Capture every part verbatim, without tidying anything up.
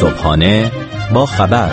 صبحانه با خبر.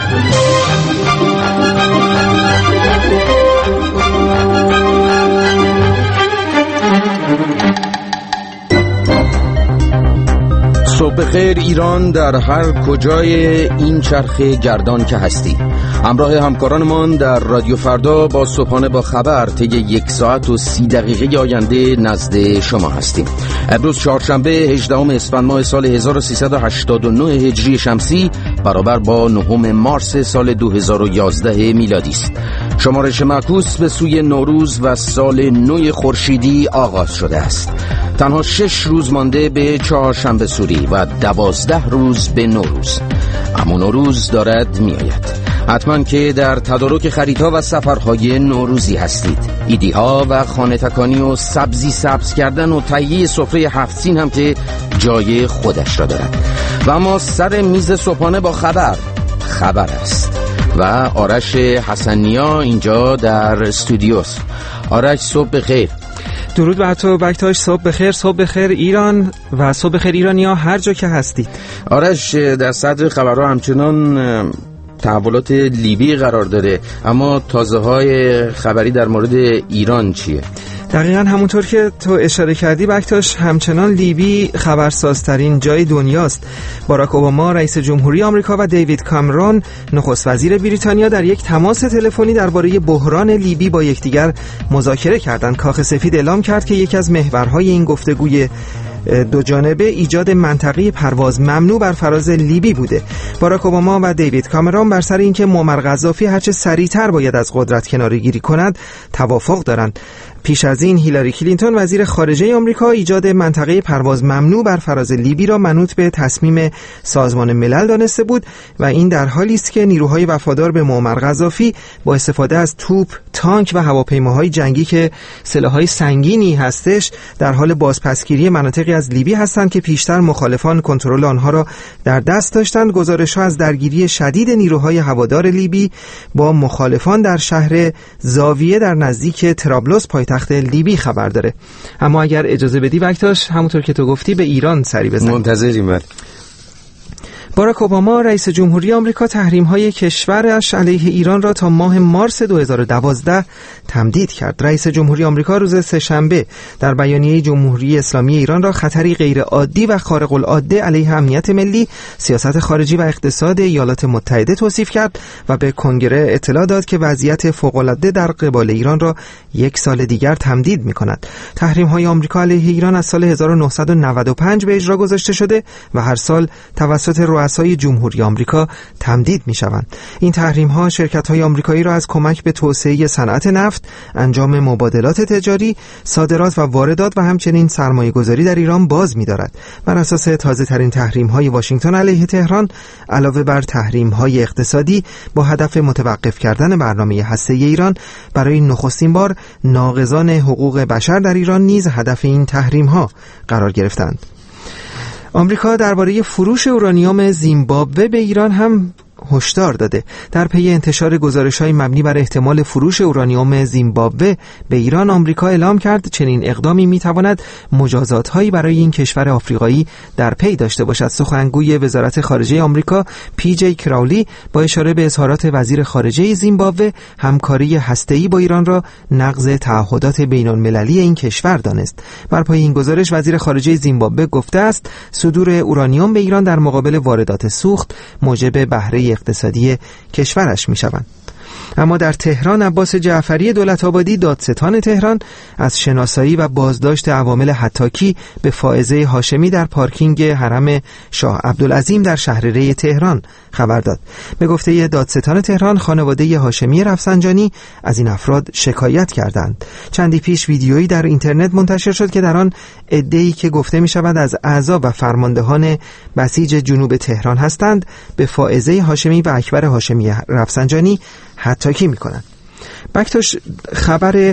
صبح بخیر ایران در هر کجای این چرخ گردان که هستی. همراه همکارانمان در رادیو فردا با صبحانه با خبر طی یک ساعت و سی دقیقه آینده نزد شما هستیم. امروز چهارشنبه هجدهم اسفند ماه سال هزار و سیصد و هشتاد و نه هجری شمسی برابر با نهم مارس سال دو هزار و یازده میلادی است. شمارش معکوس به سوی نوروز و سال نو خورشیدی آغاز شده است. تنها شش روز مانده به چهارشنبه سوری و دوازده روز به نوروز. اما نوروز دارد می آید. حتما که در تدارک خریدها و سفرهای نوروزی هستید. ایدی‌ها و خانه تکانی و سبزی سبز کردن و تهیه سفره هفت سین هم که جای خودش را دارد. و اما سر میز صبحانه با خبر خبر است و آرش حسنیا اینجا در استودیوست. آرش صبح بخیر. درود بر تو بکتاش، صبح بخیر. صبح بخیر ایران و صبح بخیر ایرانیا هر جا که هستید. آرش، در صدر خبرها همچنان تحولات لیبی قرار داره، اما تازه های خبری در مورد ایران چیه؟ دقیقاً همونطور که تو اشاره کردی بکتاش، همچنان لیبی خبرسازترین جای دنیاست. باراک اوباما رئیس جمهوری آمریکا و دیوید کامرون نخست وزیر بریتانیا در یک تماس تلفنی درباره بحران لیبی با یکدیگر مذاکره کردند. کاخ سفید اعلام کرد که یکی از محورهای این گفتگوی دو جانبه ایجاد منطقه پرواز ممنوع بر فراز لیبی بوده. باراک اوباما و دیوید کامرون بر سر اینکه معمر قذافی هرچه سریعتر باید از قدرت کناره‌گیری کند توافق دارند. پیش از این هیلاری کلینتون وزیر خارجه آمریکا ایجاد منطقه پرواز ممنوع بر فراز لیبی را منوط به تصمیم سازمان ملل دانسته بود و این در حالی است که نیروهای وفادار به معمر قذافی با استفاده از توپ، تانک و هواپیماهای جنگی که سلاح‌های سنگینی هستش در حال بازپسگیری مناطقی از لیبی هستند که پیشتر مخالفان کنترل آنها را در دست داشتند. گزارش‌ها از درگیری شدید نیروهای هوادار لیبی با مخالفان در شهر زاویه در نزدیک طرابلس تخت لیبی خبر داره. اما اگر اجازه بدی بکتاش، همونطور که تو گفتی به ایران سری بزنیم. منتظریم. باراک اوباما رئیس جمهوری آمریکا تحریم‌های کشورش علیه ایران را تا ماه مارس دو هزار و دوازده تمدید کرد. رئیس جمهوری آمریکا روز سه‌شنبه در بیانیه جمهوری اسلامی ایران را خطری غیرعادی و خارق العاده علیه امنیت ملی، سیاست خارجی و اقتصاد ایالات متحده توصیف کرد و به کنگره اطلاع داد که وضعیت فوق‌العاده در قبال ایران را یک سال دیگر تمدید می‌کند. تحریم‌های آمریکا علیه ایران از سال هزار و نهصد و نود و پنج به اجرا گذاشته شده و هر سال توسط رؤسای جمهوری آمریکا تمدید می‌شوند. این تحریم‌ها شرکت‌های آمریکایی را از کمک به توسعه صنعت نفت، انجام مبادلات تجاری، صادرات و واردات و همچنین سرمایه‌گذاری در ایران باز می‌دارد. بر اساس تازه‌ترین تحریم‌های واشنگتن علیه تهران، علاوه بر تحریم‌های اقتصادی با هدف متوقف کردن برنامه هسته‌ای ایران، برای نخستین بار ناقضان حقوق بشر در ایران نیز هدف این تحریم‌ها قرار گرفتند. آمریکا درباره فروش اورانیوم زیمبابوه به ایران هم هشدار داده. در پی انتشار گزارش‌های مبنی بر احتمال فروش اورانیوم زیمبابوه به ایران، آمریکا اعلام کرد چنین اقدامی می‌تواند مجازات‌هایی برای این کشور آفریقایی در پی داشته باشد. سخنگوی وزارت خارجه آمریکا پی جی کراولی با اشاره به اظهارات وزیر خارجه زیمبابوه، همکاری هسته‌ای با ایران را نقض تعهدات بین‌المللی این کشور دانست. بر پای این گزارش وزیر خارجه زیمبابوه گفته است صدور اورانیوم به ایران در مقابل واردات سوخت موجب بهره اقتصادی کشورش می شوند. اما در تهران، عباس جعفری دولت‌آبادی دادستان تهران از شناسایی و بازداشت عوامل هتاکی به فائزه هاشمی در پارکینگ حرم شاه عبدالعظیم در شهرره تهران خبر داد. به گفته دادستان تهران، خانواده هاشمی رفسنجانی از این افراد شکایت کردند. چندی پیش ویدیویی در اینترنت منتشر شد که در آن عده‌ای که گفته می شود از اعضا و فرماندهان بسیج جنوب تهران هستند به فائزه هاشمی و اکبر هاشمی رفسنجانی هتاکی میکنند. بکتاش، خبر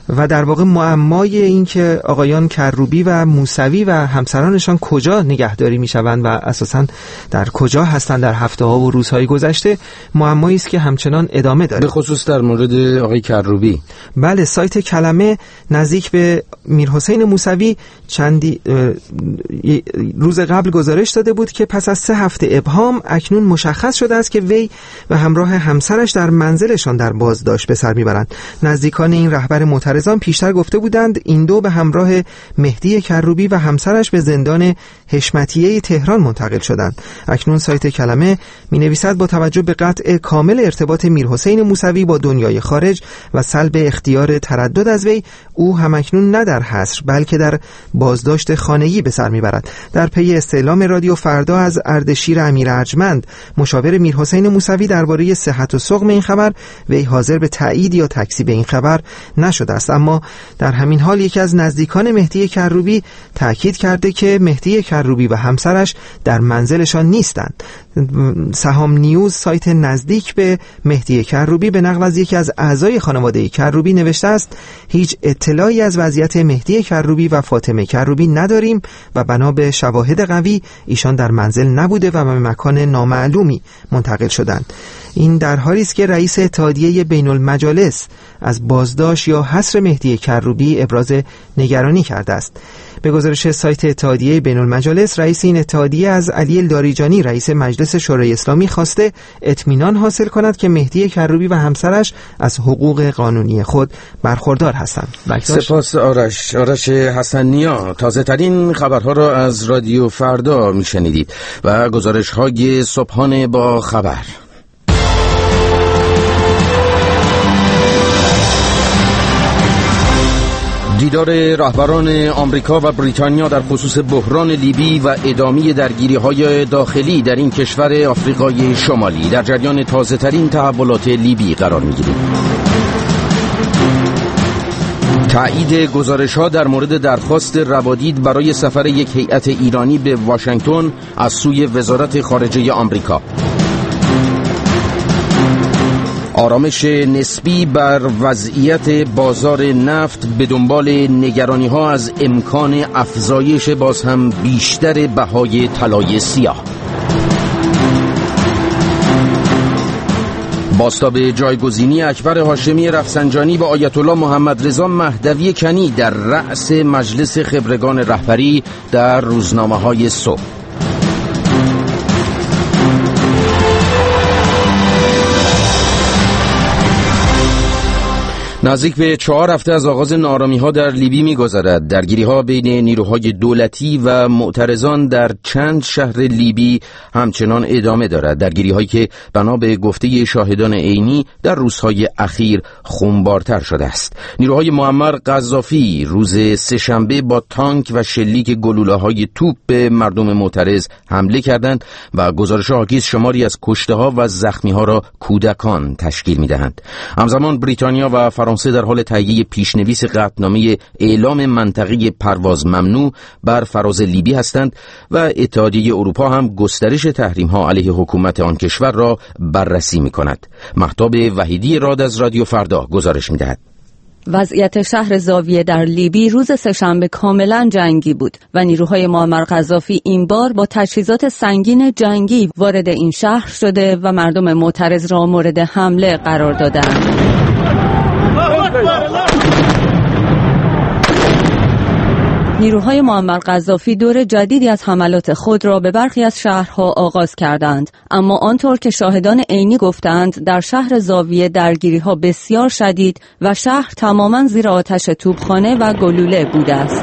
و در واقع معمای این که آقایان کروبی و موسوی و همسرانشان کجا نگهداری میشوند و اساساً در کجا هستند در هفته ها و روزهای گذشته معمایی است که همچنان ادامه داره، به خصوص در مورد آقای کروبی. بله، سایت کلمه نزدیک به میرحسین موسوی چندی روز قبل گزارش داده بود که پس از سه هفته ابهام اکنون مشخص شده است که وی و همراه همسرش در منزلشان در بازداشت به سر میبرند. نزدیکان این رهبر معترضان پیشتر گفته بودند این دو به همراه مهدی کروبی و همسرش به زندان حشمتیه تهران منتقل شدند. اکنون سایت کلمه می‌نویسد با توجه به قطع کامل ارتباط میرحسین موسوی با دنیای خارج و سلب اختیار تردد از وی، او همکنون نه در حصر بلکه در بازداشت خانگی به سر میبرد. در پی استعلام رادیو فردا از اردشیر امیر ارجمند مشاور میرحسین موسوی درباره صحت و سقم این خبر، وی حاضر به تایید یا تکذیب این خبر نشده است. اما در همین حال یکی از نزدیکان مهدی کروبی تاکید کرده که مهدی کروبی و همسرش در منزلشان نیستند. سهام نیوز، سایت نزدیک به مهدی کروبی، به نقل از یکی از اعضای خانواده کروبی نوشته است هیچ اطلاعی از وضعیت مهدی کروبی و فاطمه کروبی نداریم و بنا به شواهد قوی ایشان در منزل نبوده و به مکان نامعلومی منتقل شدند. این در حالی است که رئیس اتحادیه بین المجالس از بازداشت یا حصر مهدی کروبی ابراز نگرانی کرده است. به گزارش سایت اتحادیه بین المجالس، رئیس این اتحادیه از علی الداریجانی رئیس مجلس شورای اسلامی خواسته اطمینان حاصل کند که مهدی کروبی و همسرش از حقوق قانونی خود برخوردار هستند. سپاس آرش آرش حسنیا. تازه ترین خبرها را از رادیو فردا میشنیدید و گزارش های صبحانه با خبر. دیدار رهبران آمریکا و بریتانیا در خصوص بحران لیبی و ادامه درگیری‌های داخلی در این کشور آفریقای شمالی در جریان تازه‌ترین تحولات لیبی قرار می‌گیرد. تایید گزارش‌ها در مورد درخواست روادید برای سفر یک هیئت ایرانی به واشنگتن از سوی وزارت خارجه آمریکا. آرامش نسبی بر وضعیت بازار نفت به دنبال نگرانی‌ها از امکان افزایش باز هم بیشتر بهای طلای سیاه. بازتاب جایگزینی اکبر هاشمی رفسنجانی با آیت الله محمد رضا مهدوی کنی در رأس مجلس خبرگان رهبری در روزنامه‌های صبح. نزدیک به چهار هفته از آغاز ناآرامی‌ها در لیبی می‌گذرد. درگیری‌ها بین نیروهای دولتی و معترضان در چند شهر لیبی همچنان ادامه دارد. درگیری‌هایی که بنا به گفته شاهدان عینی در روزهای اخیر خونبارتر شده است. نیروهای معمر قذافی روز سه‌شنبه با تانک و شلیک گلوله‌های توپ به مردم معترض حمله کردند و گزارش‌ها حاکی شماری از کشته‌ها و زخمی‌ها را کودکان تشکیل می‌دهند. همزمان بریتانیا و فرانسه در حال تهیه پیشنویس قطعنامه اعلام منطقه پرواز ممنوع بر فراز لیبی هستند و اتحادیه اروپا هم گسترش تحریم‌ها علیه حکومت آن کشور را بررسی می‌کند. مهتاب وحیدی راد از رادیو فردا گزارش می‌دهد. وضعیت شهر زاویه در لیبی روز سه‌شنبه کاملا جنگی بود و نیروهای معمر قذافی این بار با تجهیزات سنگین جنگی وارد این شهر شده و مردم معترض را مورد حمله قرار دادند. نیروهای معمر قذافی دور جدیدی از حملات خود را به برخی از شهرها آغاز کردند، اما آنطور که شاهدان عینی گفتند در شهر زاویه درگیری‌ها بسیار شدید و شهر تماماً زیر آتش توپخانه و گلوله بوده است.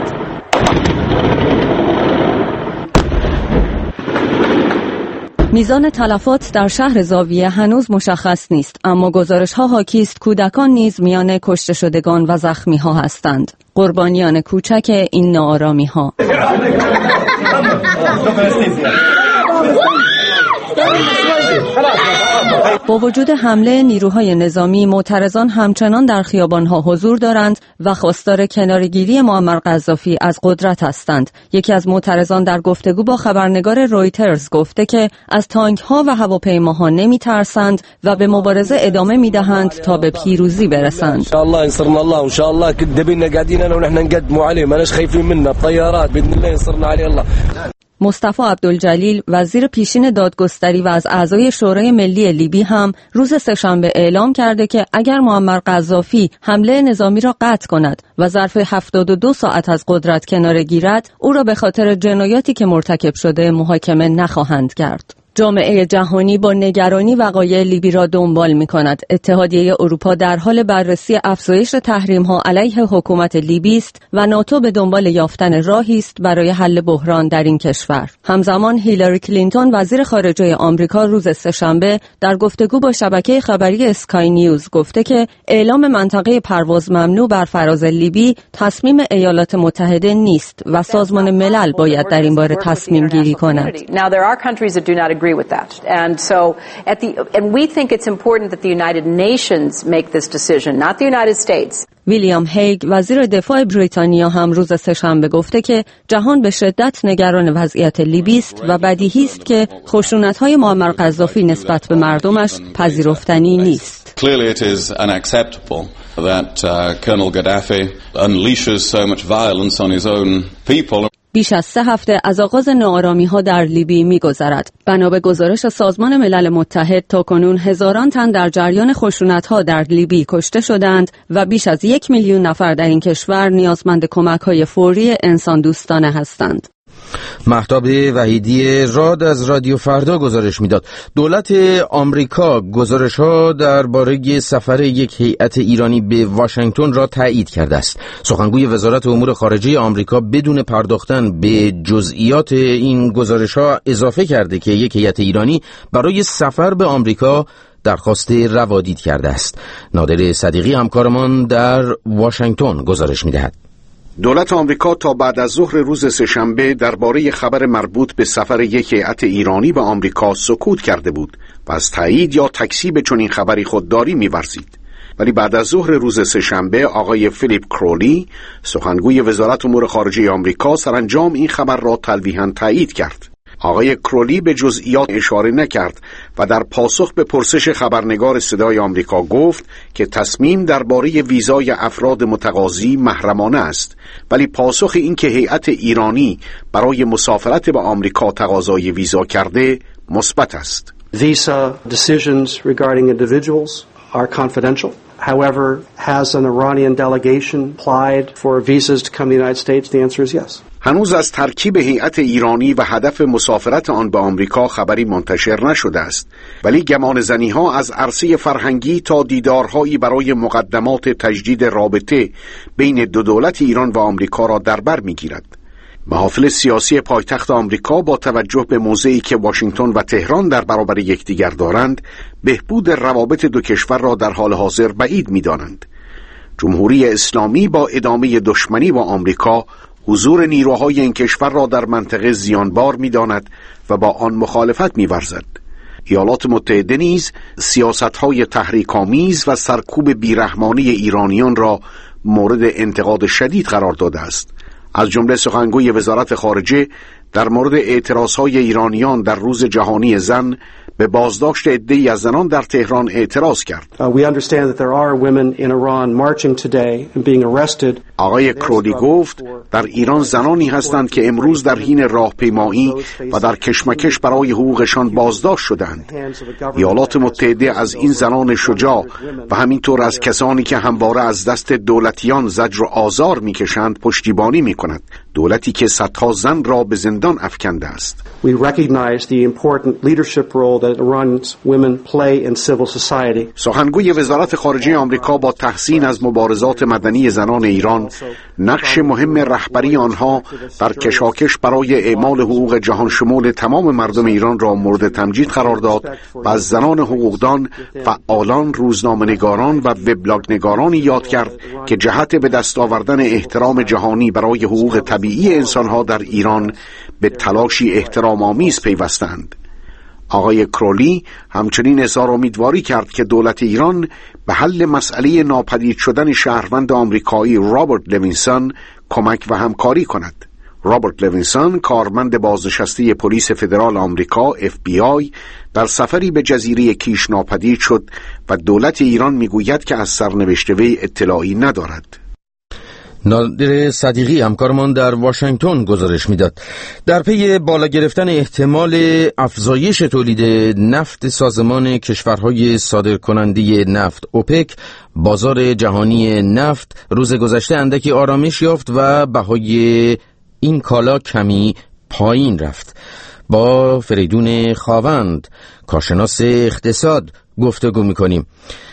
میزان تلفات در شهر زاویه هنوز مشخص نیست، اما گزارش‌ها حاکی است کودکان نیز میان کشته شدگان و زخمی‌ها هستند، قربانیان کوچک این ناآرامی‌ها. با وجود حمله نیروهای نظامی، معترضان همچنان در خیابانها حضور دارند و خواستار کناره‌گیری معمر قذافی از قدرت هستند. یکی از معترضان در گفتگو با خبرنگار رویترز گفته که از تانک‌ها و هواپیماها نمی‌ترسند و به مبارزه ادامه می‌دهند تا به پیروزی برسند. ان شاء الله ينصرنا الله وان شاء الله كدبنا قاعدين انا ونحن نقدموا عليه ما ناش خايفين منه الطيارات باذن الله ينصرنا عليه الله. مصطفی عبدالجلیل وزیر پیشین دادگستری و از اعضای شورای ملی لیبی هم روز سه‌شنبه اعلام کرده که اگر معمر قذافی حمله نظامی را قطع کند و ظرف هفتاد و دو ساعت از قدرت کناره گیرد، او را به خاطر جنایاتی که مرتکب شده محاکمه نخواهند کرد. جامعه جهانی با نگرانی وقایع لیبی را دنبال می کند. اتحادیه اروپا در حال بررسی افزایش تحریم ها علیه حکومت لیبی است و ناتو به دنبال یافتن راهی است برای حل بحران در این کشور. همزمان هیلاری کلینتون وزیر خارجه آمریکا روز سه‌شنبه در گفتگو با شبکه خبری اسکای نیوز گفته که اعلام منطقه پرواز ممنوع بر فراز لیبی تصمیم ایالات متحده نیست و سازمان ملل باید در این باره تصمیم گیری کند. with that. And so at the and we think it's important that the United Nations make this decision, not the United States. ویلیام هیگ وزیر دفاع بریتانیا هم روز سه‌شنبه گفته که جهان به شدت نگران وضعیت لیبی است و بدیهی است که خشونت‌های معمر قذافی نسبت به مردمش پذیرفتنی نیست. Clearly it is unacceptable that uh, Colonel Gaddafi unleashes so much violence on his own people. بیش از سه هفته از آغاز ناآرامی‌ها در لیبی می‌گذرد. بنا به گزارش سازمان ملل متحد تاکنون هزاران تن در جریان خشونت‌ها در لیبی کشته شدند و بیش از یک میلیون نفر در این کشور نیازمند کمک‌های فوری انسان دوستانه هستند. مهتاب وحیدی راد از رادیو فردا گزارش میداد. دولت آمریکا گزارش‌ها درباره سفر یک هیئت ایرانی به واشنگتن را تایید کرده است. سخنگوی وزارت امور خارجه آمریکا بدون پرداختن به جزئیات این گزارش‌ها اضافه کرده که یک هیئت ایرانی برای سفر به آمریکا درخواست روادید کرده است. نادر صدیقی همکارمان در واشنگتن گزارش می‌دهد. دولت آمریکا تا بعد از ظهر روز سه‌شنبه درباره خبر مربوط به سفر یک هیئت ایرانی به آمریکا سکوت کرده بود و از تایید یا تکذیب چنین خبری خودداری می‌ورزید. ولی بعد از ظهر روز سه‌شنبه آقای فیلیپ کرولی سخنگوی وزارت امور خارجه آمریکا سرانجام این خبر را تلویحاً تایید کرد. آقای کرولی به جزئیات اشاره نکرد و در پاسخ به پرسش خبرنگار صدای آمریکا گفت که تصمیم درباره ویزای افراد متقاضی محرمانه است، ولی پاسخ این که هیئت ایرانی برای مسافرت به آمریکا تقاضای ویزا کرده مثبت است. Visa decisions regarding individuals are confidential. However, has an Iranian delegation applied for visas to come to the United States? The answer is yes. هنوز از ترکیب هیئت ایرانی و هدف مسافرت آن به آمریکا خبری منتشر نشده است، ولی گمان زنی ها از عرصه فرهنگی تا دیدارهایی برای مقدمات تجدید رابطه بین دو دولت ایران و آمریکا را در بر می‌گیرد. محافل سیاسی پایتخت آمریکا با توجه به موضعی که واشنگتن و تهران در برابر یکدیگر دارند، بهبود روابط دو کشور را در حال حاضر بعید می‌دانند. جمهوری اسلامی با ادامه دشمنی با آمریکا حضور نیروهای این کشور را در منطقه زیانبار می‌داند و با آن مخالفت می‌ورزد. ایالات متحده نیز سیاست‌های تحریک‌آمیز و سرکوب بیرحمانه ایرانیان را مورد انتقاد شدید قرار داده است. از جمله سخنگوی وزارت خارجه در مورد اعتراضهای ایرانیان در روز جهانی زن به بازداشت عده‌ای از زنان در تهران اعتراض کرد. Uh, we understand that there are women in Iran marching today and being arrested. آقای کرولی گفت در ایران زنانی هستند که امروز در حین راهپیمایی و در کشمکش برای حقوقشان بازداشت شدند. ایالات متحده از این زنان شجاع و همینطور از کسانی که همواره از دست دولتیان زجر و آزار میکشند پشتیبانی میکند. دولتی که صدها زن را به زندان افکنده است. We recognize the important leadership role that Iran's women play in civil society. سخنگوی وزارت خارجه آمریکا با تحسین از مبارزات مدنی زنان ایران، نقش مهم رهبری آنها در کشاکش برای اعمال حقوق جهان شمول تمام مردم ایران را مورد تمجید قرار داد و از زنان حقوقدان، فعالان، روزنامه‌نگاران و وبلاگ‌نگارانی یاد کرد که جهت به دست آوردن احترام جهانی برای حقوق طبیعی انسانها در ایران به تلاشی احترام آمیز پیوستند. آقای کرولی همچنین اظهار امیدواری کرد که دولت ایران به حل مسئله ناپدید شدن شهروند آمریکایی رابرت لوینسون کمک و همکاری کند. رابرت لوینسون کارمند بازنشسته پلیس فدرال آمریکا اف بی آی در سفری به جزیره کیش ناپدید شد و دولت ایران میگوید که از سرنوشت وی اطلاعی ندارد. نادر صدیقی همکارمان در واشنگتن گزارش میداد. در پی بالا گرفتن احتمال افزایش تولید نفت سازمان کشورهای صادرکننده نفت اوپک، بازار جهانی نفت روز گذشته اندکی آرامش یافت و بهای این کالا کمی پایین رفت. با فریدون خاوند، کارشناس اقتصاد، گفتگو میکنیم.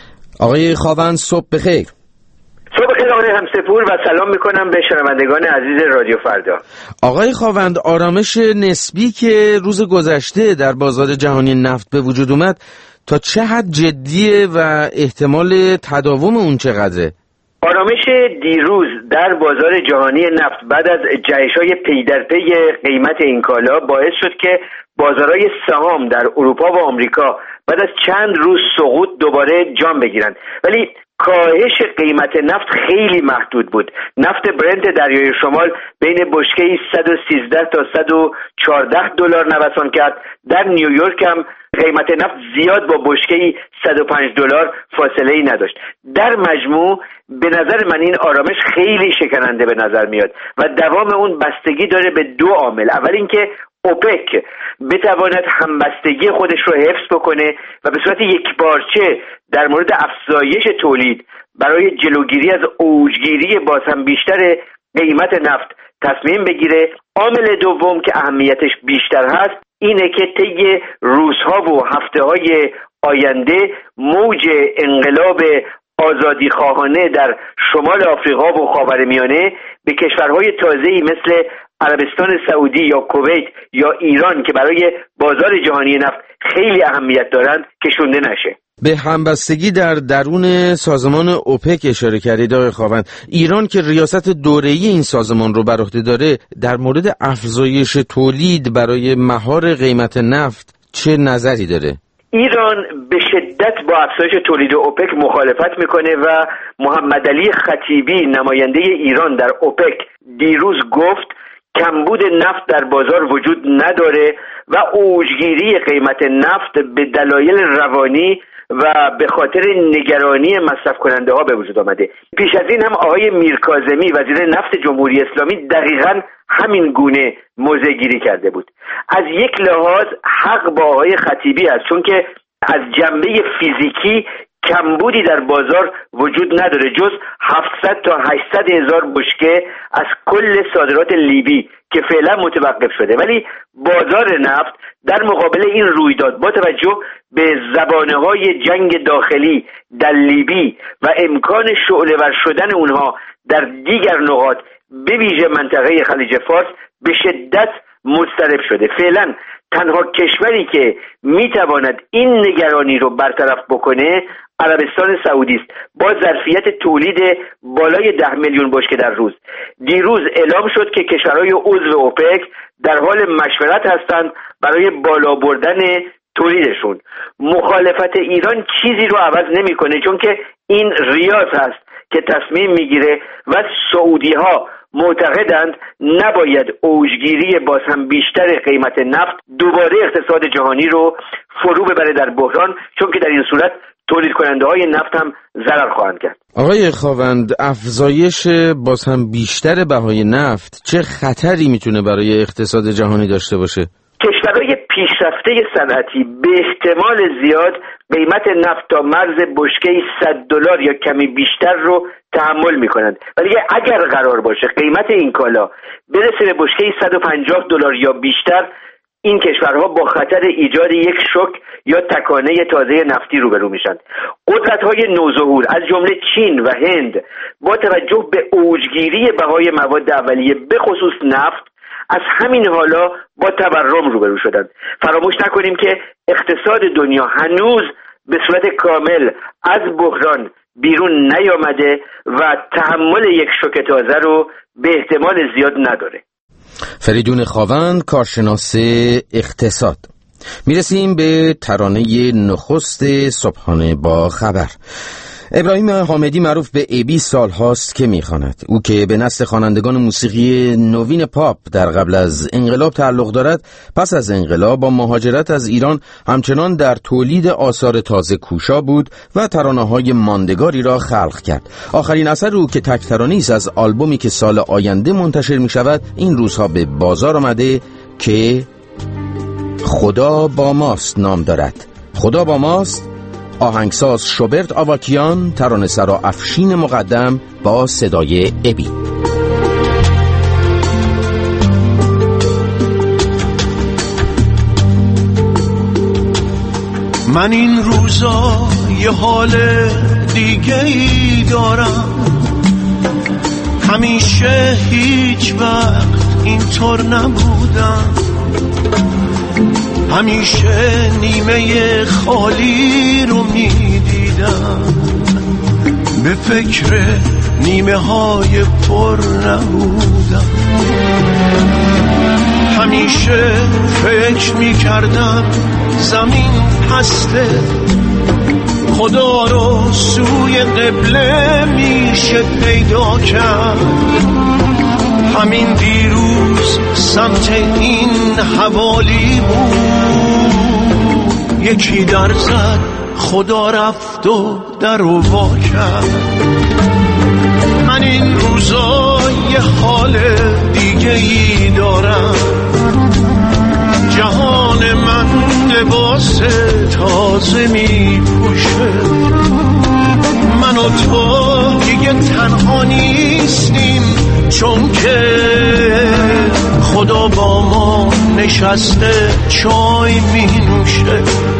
آقای خاوند صبح بخیر. صبح بخیر آقای همسفور و سلام میکنم به شنوندگان عزیز رادیو فردا. آقای خاوند، آرامش نسبی که روز گذشته در بازار جهانی نفت به وجود اومد تا چه حد جدیه و احتمال تداوم اون چقدره؟ آرامش دیروز در بازار جهانی نفت بعد از جهش‌های پی در پی قیمت این کالا باعث شد که بازارهای سهام در اروپا و آمریکا بعد از چند روز سقوط دوباره جان بگیرند، ولی کاهش قیمت نفت خیلی محدود بود. نفت برنت دریای شمال بین بشکه‌ای صد و سیزده تا صد و چهارده دلار نوسان کرد. در نیویورک هم قیمت نفت زیاد با بشکه‌ای صد و پنج دلار فاصله‌ای نداشت. در مجموع به نظر من این آرامش خیلی شکننده به نظر میاد و دوام اون بستگی داره به دو عامل. اول اینکه اوپک بتواند همبستگی خودش رو حفظ بکنه و به صورت یکپارچه در مورد افزایش تولید برای جلوگیری از اوجگیری باز هم بیشتر قیمت نفت تصمیم بگیره. عامل دوم که اهمیتش بیشتر هست اینه که طی روزها و هفته‌های آینده موج انقلاب آزادی خواهانه در شمال آفریقا و خاورمیانه به کشورهای تازه‌ای مثل عربستان سعودی یا کویت یا ایران که برای بازار جهانی نفت خیلی اهمیت دارند کشونده نشه. به همبستگی در درون سازمان اوپک اشاره کردید آقای خاوند. ایران که ریاست دوره‌ای این سازمان رو بر عهده داره، در مورد افزایش تولید برای مهار قیمت نفت چه نظری داره؟ ایران به شدت با افزایش تولید اوپک مخالفت میکنه و محمد علی خطیبی نماینده ایران در اوپک دیروز گفت کمبود نفت در بازار وجود نداره و اوجگیری قیمت نفت به دلایل روانی و به خاطر نگرانی مصرف کننده ها به وجود آمده. پیش از این هم آقای میرکاظمی وزیر نفت جمهوری اسلامی دقیقاً همین گونه موضع گیری کرده بود. از یک لحاظ حق با آقای خطیبی است، چون که از جنبه فیزیکی کمبودی در بازار وجود نداره جز هفتصد تا هشتصد هزار بشکه از کل صادرات لیبی که فعلا متوقف شده، ولی بازار نفت در مقابل این رویداد با توجه به زبانه‌های جنگ داخلی در لیبی و امکان شعله‌ور شدن اونها در دیگر نقاط به ویژه منطقه خلیج فارس به شدت مضطرب شده. فعلا تنها کشوری که میتواند این نگرانی رو برطرف بکنه عربستان سعودی است با ظرفیت تولید بالای ده میلیون بشکه در روز. دیروز اعلام شد که کشورهای عضو اوپک در حال مشورت هستند برای بالا بردن تولیدشون. مخالفت ایران چیزی رو عوض نمیکنه، چون که این ریاض هست که تصمیم میگیره و سعودی ها معتقدند نباید اوجگیری باز هم بیشتر قیمت نفت دوباره اقتصاد جهانی رو فرو ببره در بحران، چون که در این صورت تولید کننده های نفت هم ضرر خواهند کرد. آقای خاوند، افزایش باز هم بیشتر بهای نفت چه خطری میتونه برای اقتصاد جهانی داشته باشه؟ کشورهای پیشرفته صنعتی به احتمال زیاد قیمت نفت تا مرز بشکه‌ای صد دلار یا کمی بیشتر رو تحمل میکنند، ولی اگر قرار باشه قیمت این کالا برسه به بشکه‌ای صد و پنجاه دلار یا بیشتر، این کشورها با خطر ایجاد یک شوک یا تکانه تازه نفتی روبرو میشن. قدرت‌های نوظهور از جمله چین و هند با توجه به اوجگیری بهای مواد اولیه به خصوص نفت از همین حالا با تورم روبرو شدند. فراموش نکنیم که اقتصاد دنیا هنوز به صورت کامل از بحران بیرون نیامده و تحمل یک شوک تازه رو به احتمال زیاد نداره. فریدون خاوند، کارشناس اقتصاد. میرسیم به ترانه نخست صبحانه با خبر. ابراهیم حامدی معروف به ابی سال هاست که میخواند. او که به نسل خوانندگان موسیقی نوین پاپ در قبل از انقلاب تعلق دارد، پس از انقلاب با مهاجرت از ایران همچنان در تولید آثار تازه کوشا بود و ترانه‌های ماندگاری را خلق کرد. آخرین اثر او که تک ترانه‌ای است از آلبومی که سال آینده منتشر میشود این روزها به بازار آمده که خدا با ماست نام دارد. خدا با ماست، آهنگساز شوبرت آواکیان، ترانه‌سرا افشین مقدم با صدای ابی. من این روزا یه حال دیگه ای دارم، همیشه هیچ وقت اینطور نبودم، همیشه نیمه خالی رو میدیدم، به فکر نیمه های پر نبودم، همیشه فکر میکردم زمین پسته، خدا رو سوی قبله میشه پیدا کرد. همین دیروز سمت این حوالی بود، یکی در زد خدا رفت و در رو وا کرد. من این روزا یه حال دیگه ای دارم، جهان من لباس تازه می پوشه، من و تو دیگه تنها نیستیم، چون که خدا با ما نشسته چای می نوشه.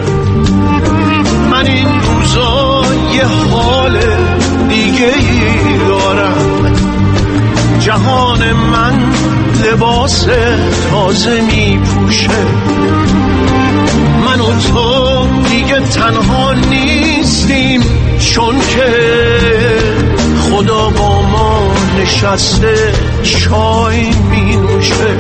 من این روزا یه حال دیگه ای دارم، جهان من لباس تازه می پوشه، من و تو دیگه تنها نیستیم، چون که خدا با ما نشسته چای می نوشه.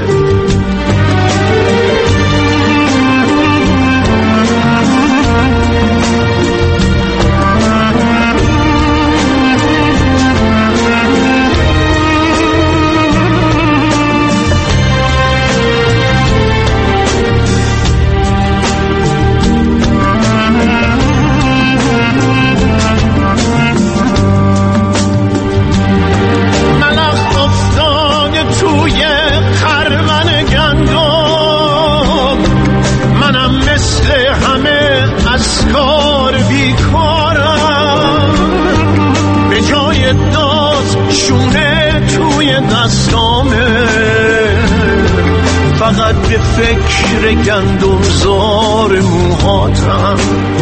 فقط به فکر گندم زار موهاتم،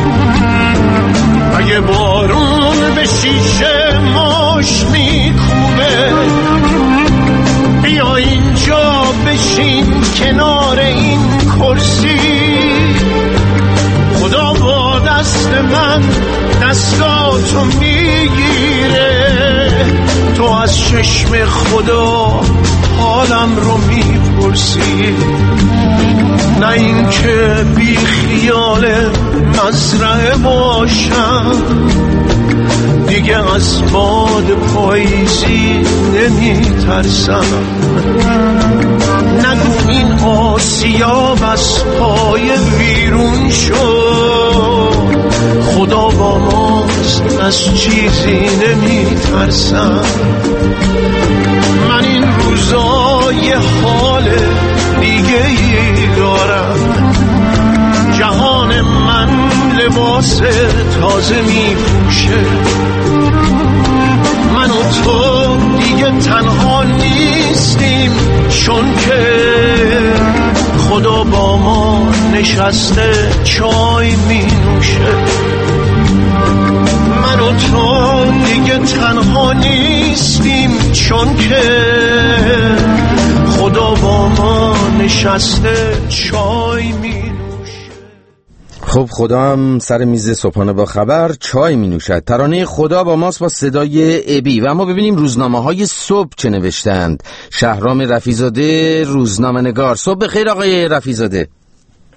اگه بارون به شیشه ماش میکوبه، بیا اینجا بشین کنار این کرسی، خدا با دست من دستاتو میگیره، تو از چشم خدا حالم رو میپرسی، نه این که بی خیال مزرعه باشم، دیگه از باد پاییزی نمیترسم، نگو این آسیاب از پای ویرون شد، خدا با ماست از چیزی نمیترسم. من این روزا یه حال دیگه ای دارم، جهان من لباس تازه می پوشه، من و تو دیگه تنها نیستیم، چون که خدا با ما نشسته چای می نوشه. من و تو دیگه تنها نیستیم، چون که خدا با ما نشسته چای می نوشه. خب خدا هم سر میز صبحانه با خبر چای می نوشد. ترانه خدا با ماست با صدای ابی. و اما ببینیم روزنامه های صبح چه نوشتند. شهرام رفیزاده، روزنامه نگار. صبح بخیر آقای رفیزاده.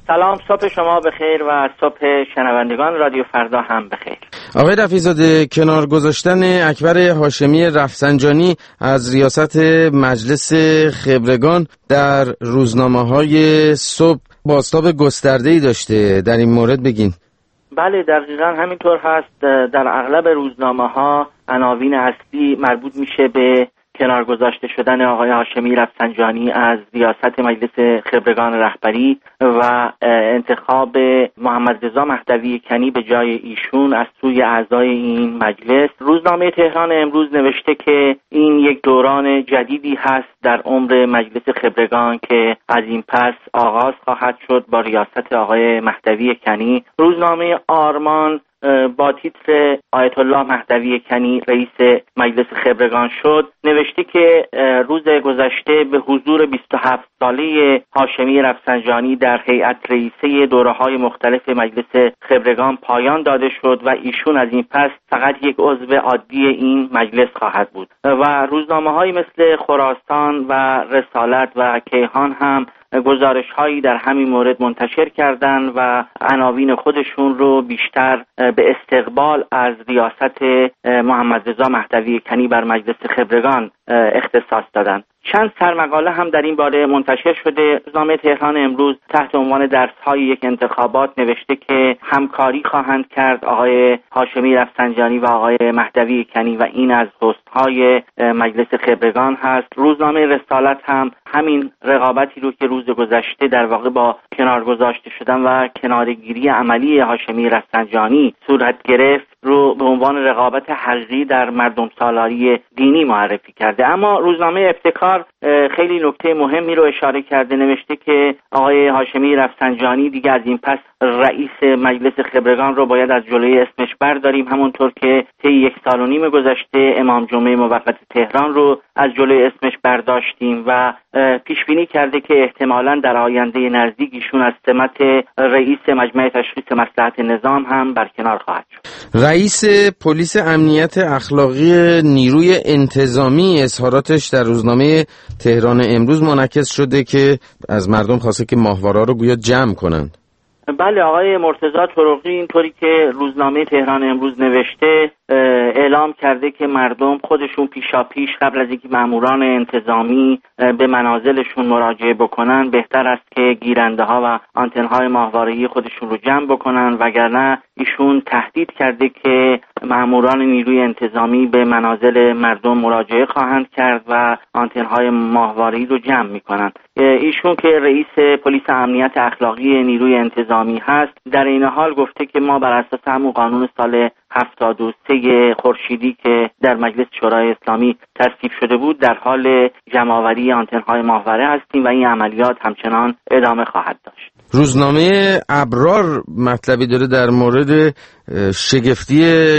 سلام، صبح شما بخیر و صبح شنوندگان رادیو فردا هم بخیر. آقای رفیع‌زاده، کنار گذاشتن اکبر هاشمی رفسنجانی از ریاست مجلس خبرگان در روزنامه‌های صبح بازتاب گسترده‌ای داشته، در این مورد بگین. بله دقیقاً همینطور هست. در اغلب روزنامه‌ها عناوین اصلی مربوط میشه به کنار گذاشته شدن آقای هاشمی رفسنجانی از ریاست مجلس خبرگان رهبری و انتخاب محمد رضا مهدوی کنی به جای ایشون از سوی اعضای این مجلس. روزنامه تهران امروز نوشته که این یک دوران جدیدی هست در عمر مجلس خبرگان که از این پس آغاز خواهد شد با ریاست آقای مهدوی کنی. روزنامه آرمان با تیتر آیت الله مهدوی کنی رئیس مجلس خبرگان شد نوشته که روز گذشته به حضور بیست و هفت ساله هاشمی رفسنجانی در هیئت رئیسه دوره‌های مختلف مجلس خبرگان پایان داده شد و ایشون از این پس فقط یک عضو عادی این مجلس خواهد بود. و روزنامه‌هایی مثل خراسان و رسالت و کیهان هم گزارش هایی در همین مورد منتشر کردند و عناوین خودشون رو بیشتر به استقبال از ریاست محمد رضا مهدوی کنی بر مجلس خبرگان اختصاص دادند. چند سرمقاله هم در این باره منتشر شده. روزنامه تهران امروز تحت عنوان درس‌های یک انتخابات نوشته که همکاری خواهند کرد آقای هاشمی رفسنجانی و آقای مهدوی کنی و این از حسن‌های مجلس خبرگان هست. روزنامه رسالت هم همین رقابتی رو که روز گذشته در واقع با کنار گذاشته شدن و کنارگیری عملی هاشمی رفسنجانی صورت گرفت رو به عنوان رقابت حقیقی در مردم سالاری دینی معرفی کرده. اما روزنامه ابتکار خیلی نکته مهمی رو اشاره کرده، نوشته که آقای هاشمی رفسنجانی دیگه از این پس رئیس مجلس خبرگان رو باید از جلوی اسمش برداریم، همونطور که طی یک سال و نیم گذشته امام جمعه موقت تهران رو از جلوی اسمش برداشتیم و پیش بینی کرده که احتمالاً در آینده نزدیک ایشون از سمت رئیس مجمع تشخیص مصلحت نظام هم برکنار خواهد شد. رئیس پلیس امنیت اخلاقی نیروی انتظامی اظهاراتش در روزنامه تهران امروز منعکس شده که از مردم خواسته که ماهواره‌ها رو گویا جمع کنند. بله، آقای مرتضی طرقی اینطوری که روزنامه تهران امروز نوشته اعلام کرده که مردم خودشون پیشا پیش قبل از اینکه ماموران انتظامی به منازلشون مراجعه بکنن بهتر است که گیرنده ها و آنتن های ماهواره‌ای خودشون رو جمع بکنن، وگرنه ایشون تهدید کرده که ماموران نیروی انتظامی به منازل مردم مراجعه خواهند کرد و آنتن های ماهواره‌ای رو جمع میکنن. ایشون که رئیس پلیس امنیت اخلاقی نیروی انتظامی هست در این حال گفته که ما بر اساس همون قانون سال هفتاد و سه خورشیدی که در مجلس شورای اسلامی تصویب شده بود در حال جمع‌آوری آنتن‌های ماهواره هستیم و این عملیات همچنان ادامه خواهد داشت. روزنامه ابرار مطلبی داره در مورد شگفتی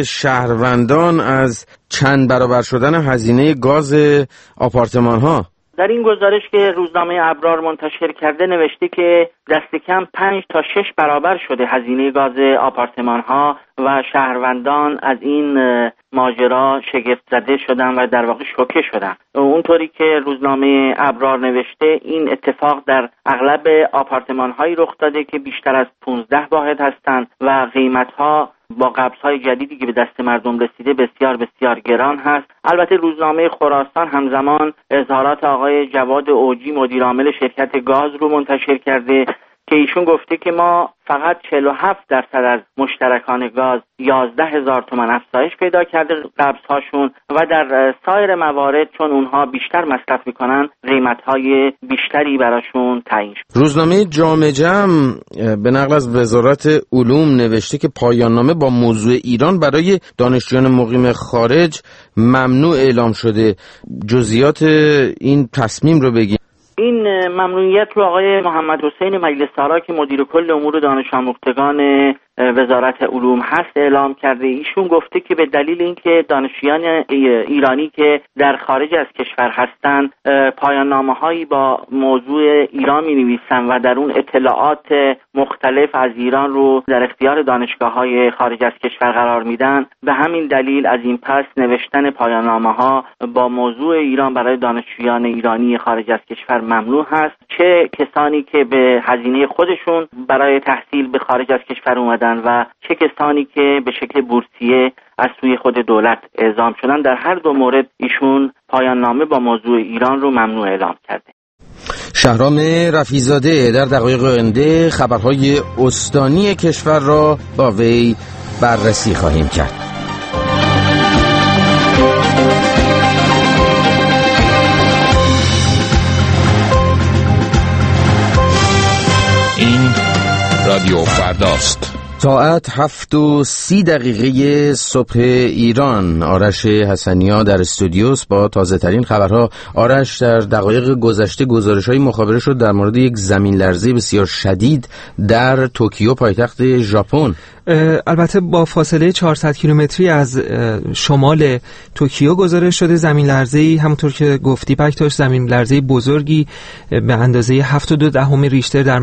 شهروندان از چند برابر شدن هزینه گاز آپارتمان‌ها. در این گزارش که روزنامه ابرار منتشر کرده نوشته که دست کم پنج تا شش برابر شده هزینه گاز آپارتمان ها و شهروندان از این ماجرا شگفت زده شدن و در واقع شوکه شدن. اونطوری که روزنامه ابرار نوشته این اتفاق در اغلب آپارتمان هایی رخ داده که بیشتر از پانزده واحد هستند و قیمت ها با قبض‌های جدیدی که به دست مردم رسیده بسیار بسیار گران هست. البته روزنامه خراسان همزمان اظهارات آقای جواد اوجی مدیر عامل شرکت گاز رو منتشر کرده که ایشون گفته که ما فقط چهل و هفت درصد از مشترکان گاز یازده هزار تومان افزایش پیدا کرده قبض‌هاشون و در سایر موارد چون اونها بیشتر مصرف میکنن قیمت‌های بیشتری براشون تعیین شد. روزنامه جامعه جمع به نقل از وزارت علوم نوشته که پایان نامه با موضوع ایران برای دانشجویان مقیم خارج ممنوع اعلام شده. جزئیات این تصمیم رو بگید. این ممنوعیت رو آقای محمد حسین مجلس آرا که مدیر کل امور دانش آموختگان وزارت علوم هست اعلام کرده. ایشون گفته که به دلیل اینکه دانشجویان ایرانی که در خارج از کشور هستند پایان نامه‌هایی با موضوع ایران می‌نویسن و در اون اطلاعات مختلف از ایران رو در اختیار دانشگاه‌های خارج از کشور قرار میدن، به همین دلیل از این پس نوشتن پایان نامه‌ها با موضوع ایران برای دانشجویان ایرانی خارج از کشور ممنوع هست. چه کسانی که به هزینه خودشون برای تحصیل به خارج از کشور اومدن و چه کسانی که به شکل بورسیه از سوی خود دولت اعزام شدن، در هر دو مورد ایشون پایان نامه با موضوع ایران رو ممنوع اعلام کرده. شهرام رفیع‌زاده در دقایق آینده خبرهای استانی کشور را با وی بررسی خواهیم کرد. این رادیو فرداست. ساعت هفت و سی دقیقه صبح ایران. آرش حسنیا در استودیوس با تازه ترین خبرها. آرش، در دقایق گذشته گزارش های مخابره شد در مورد یک زمین لرزه بسیار شدید در توکیو پایتخت ژاپن. البته با فاصله چهارصد کیلومتری از شمال توکیو گزارش شده زمین لرزه‌ای، همونطور که گفتی بکتاش، زمین لرزه بزرگی به اندازه هفت و دو دهم ریشتر در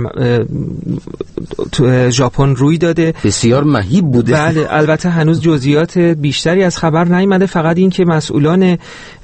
ژاپن روی داده. بسیار مهیب بوده. بله، البته هنوز جزئیات بیشتری از خبر نیامده، فقط این که مسئولان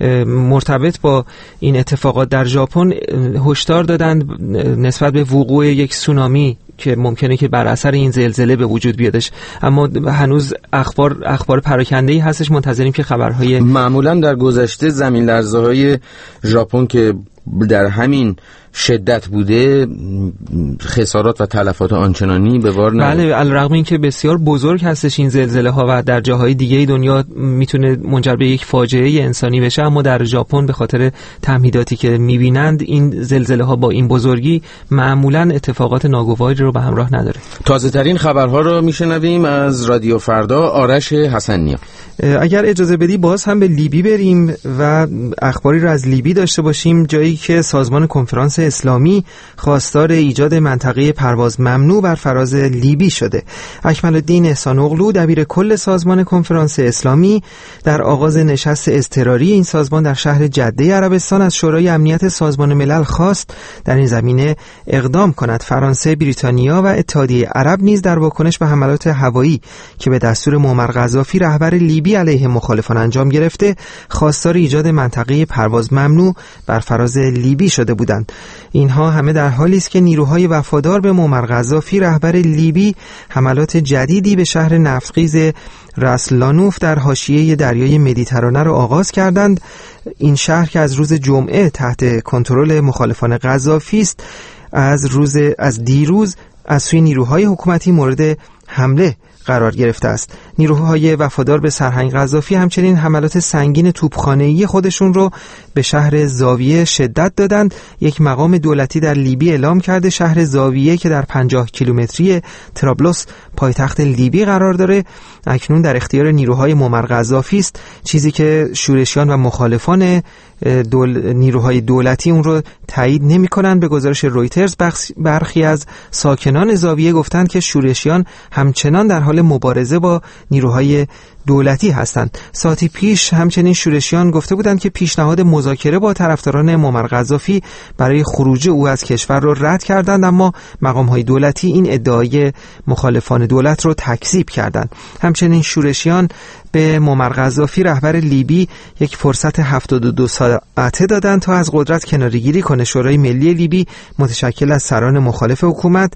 مرتبط با این اتفاقات در ژاپن هشدار دادند نسبت به وقوع یک سونامی که ممکنه که بر اثر این زلزله به وجود بیادش، اما هنوز اخبار اخبار پراکنده‌ای هستش. منتظریم که خبرهای معمولا در گذشته زمین لرزه‌های ژاپن که در همین شدت بوده خسارات و تلفات آنچنانی به بار نمیاد. بله، علیرغم اینکه بسیار بزرگ هستش این زلزله ها و در جاهای دیگه دنیا میتونه منجر به یک فاجعه انسانی بشه، اما در ژاپن به خاطر تمهیداتی که میبینند این زلزله ها با این بزرگی معمولا اتفاقات ناگواری رو به همراه نداره. تازه ترین خبرها رو میشنویم از رادیو فردا. آرش حسنیا. اگر اجازه بدی باز هم به لیبی بریم و اخباری رو از لیبی داشته باشیم، جایی که سازمان کنفرانس اسلامی خواستار ایجاد منطقه پرواز ممنوع بر فراز لیبی شده. اکمل الدین احسان اغلو دبیر کل سازمان کنفرانس اسلامی در آغاز نشست اضطراری این سازمان در شهر جده عربستان از شورای امنیت سازمان ملل خواست در این زمینه اقدام کند. فرانسه، بریتانیا و اتحادیه عرب نیز در واکنش به حملات هوایی که به دستور معمر قذافی رهبر لیبی علیه مخالفان انجام گرفته خواستار ایجاد منطقه پرواز ممنوع بر فراز لیبی شده بودند. اینها همه در حالی است که نیروهای وفادار به معمر قذافی رهبر لیبی حملات جدیدی به شهر نفتخیز راس لانوف در حاشیه دریای مدیترانه را آغاز کردند. این شهر که از روز جمعه تحت کنترل مخالفان قذافی است، از روز از دیروز از سوی نیروهای حکومتی مورد حمله قرار گرفته است. نیروهای وفادار به سرهنگ قذافی همچنین حملات سنگین توپخانه‌ای خودشون رو به شهر زاویه شدت دادند. یک مقام دولتی در لیبی اعلام کرده شهر زاویه که در پنجاه کیلومتری طرابلس پایتخت لیبی قرار داره اکنون در اختیار نیروهای معمر قذافی است، چیزی که شورشیان و مخالفان دول... نیروهای دولتی اون رو تایید نمی‌کنند. به گزارش رویترز برخی از ساکنان زاویه گفتند که شورشیان همچنان در حال مبارزه با نیروهای دولتی هستند. ساعتی پیش همچنین شورشیان گفته بودند که پیشنهاد مذاکره با طرفداران معمر قذافی برای خروج او از کشور را رد کردند، اما مقام‌های دولتی این ادعای مخالفان دولت را تکذیب کردند. همچنین شورشیان به معمر قذافی رهبر لیبی یک فرصت هفتاد و دو ساعته دادند تا از قدرت کناره‌گیری کنه. شورای ملی لیبی متشکل از سران مخالف حکومت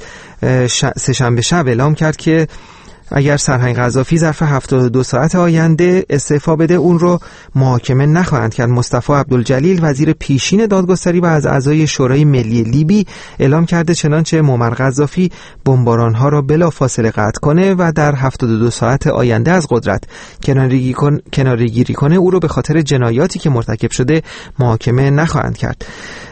سه‌شنبه شب اعلام کرد که اگر سرهنگ قذافی ظرف هفتاد و دو ساعت آینده استعفا بده اون رو محاکمه نخواهند کرد. مصطفی عبدالجلیل وزیر پیشین دادگستری و از اعضای شورای ملی لیبی اعلام کرده چنانچه معمر قذافی بمباران‌ها را بلافاصله قطع کنه و در هفتاد و دو ساعت آینده از قدرت کناره‌گیری کن... کناره‌گیری کنه او رو به خاطر جنایاتی که مرتکب شده محاکمه نخواهند کرد.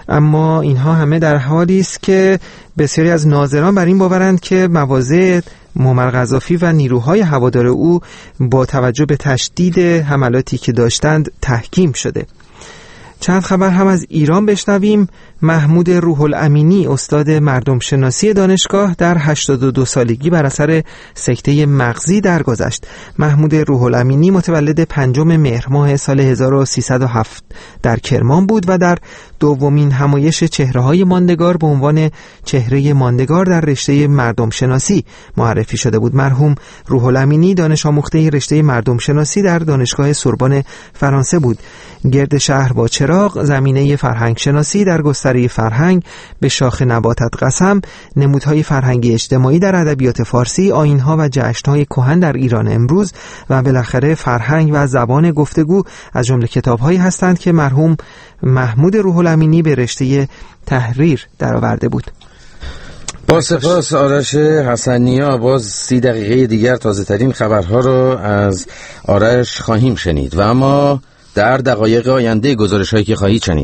اما اینها همه در حالی است که بسیاری از ناظران بر این باورند که مواضع معمر قذافی و نیروهای هوادار او با توجه به تشدید حملاتی که داشتند تحکیم شده. چند خبر هم از ایران بشنویم. محمود روح الامینی استاد مردم شناسی دانشگاه در هشتاد و دو سالگی بر اثر سکته مغزی درگذشت. محمود روح الامینی متولد پنجم مهر ماه سال هزار و سیصد و هفت در کرمان بود و در دومین همایش چهره‌های ماندگار به عنوان چهره ماندگار در رشته مردم شناسی معرفی شده بود. مرحوم روح الامینی دانش آموخته رشته مردم شناسی در دانشگاه سوربن فرانسه بود. گرد شهر با چراغ، زمینه فرهنگ شناسی در گستره فرهنگ، به شاخ نباتت قسم، نمودهای فرهنگی اجتماعی در ادبیات فارسی، آیین‌ها و جشن‌های کهن در ایران امروز و بالاخره فرهنگ و زبان گفتگو از جمله کتاب‌هایی هستند که مرحوم محمود روح الامینی به رشته تحریر درآورده بود. با سپاس آرش حسنیا. باز سی دقیقه دیگر تازه ترین خبرها رو از آرش خواهیم شنید و اما در دقایق آینده گزارش هایی که خواهید شنید.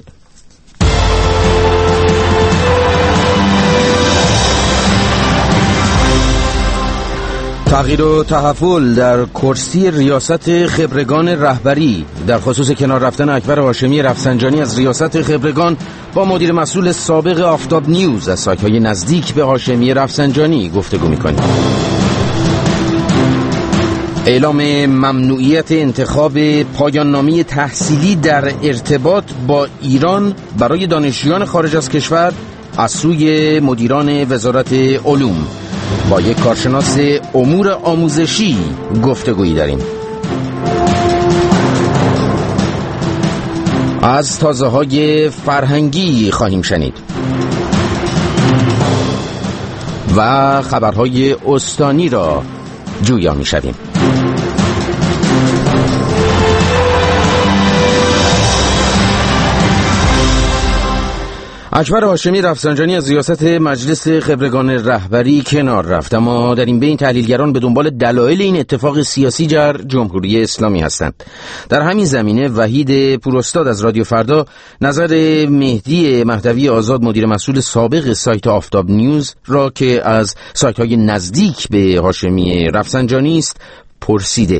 تغییر و تحول در کرسی ریاست خبرگان رهبری. در خصوص کنار رفتن اکبر هاشمی رفسنجانی از ریاست خبرگان با مدیر مسئول سابق آفتاب نیوز از سایت‌های نزدیک به هاشمی رفسنجانی گفتگو می‌کنیم. اعلام ممنوعیت انتخاب پایان نامه تحصیلی در ارتباط با ایران برای دانشجویان خارج از کشور از سوی مدیران وزارت علوم. با یک کارشناس امور آموزشی گفتگویی داریم. از تازه‌های فرهنگی خواهیم شنید و خبرهای استانی را جویا می‌شویم. اکبر هاشمی رفسنجانی از ریاست مجلس خبرگان رهبری کنار رفت، اما در این بین تحلیلگران به دنبال دلایل این اتفاق سیاسی در جمهوری اسلامی هستند. در همین زمینه وحید پوراستاد از رادیو فردا نظر مهدی مهدوی آزاد مدیر مسئول سابق سایت آفتاب نیوز را که از سایت‌های نزدیک به هاشمی رفسنجانی است پرسیده.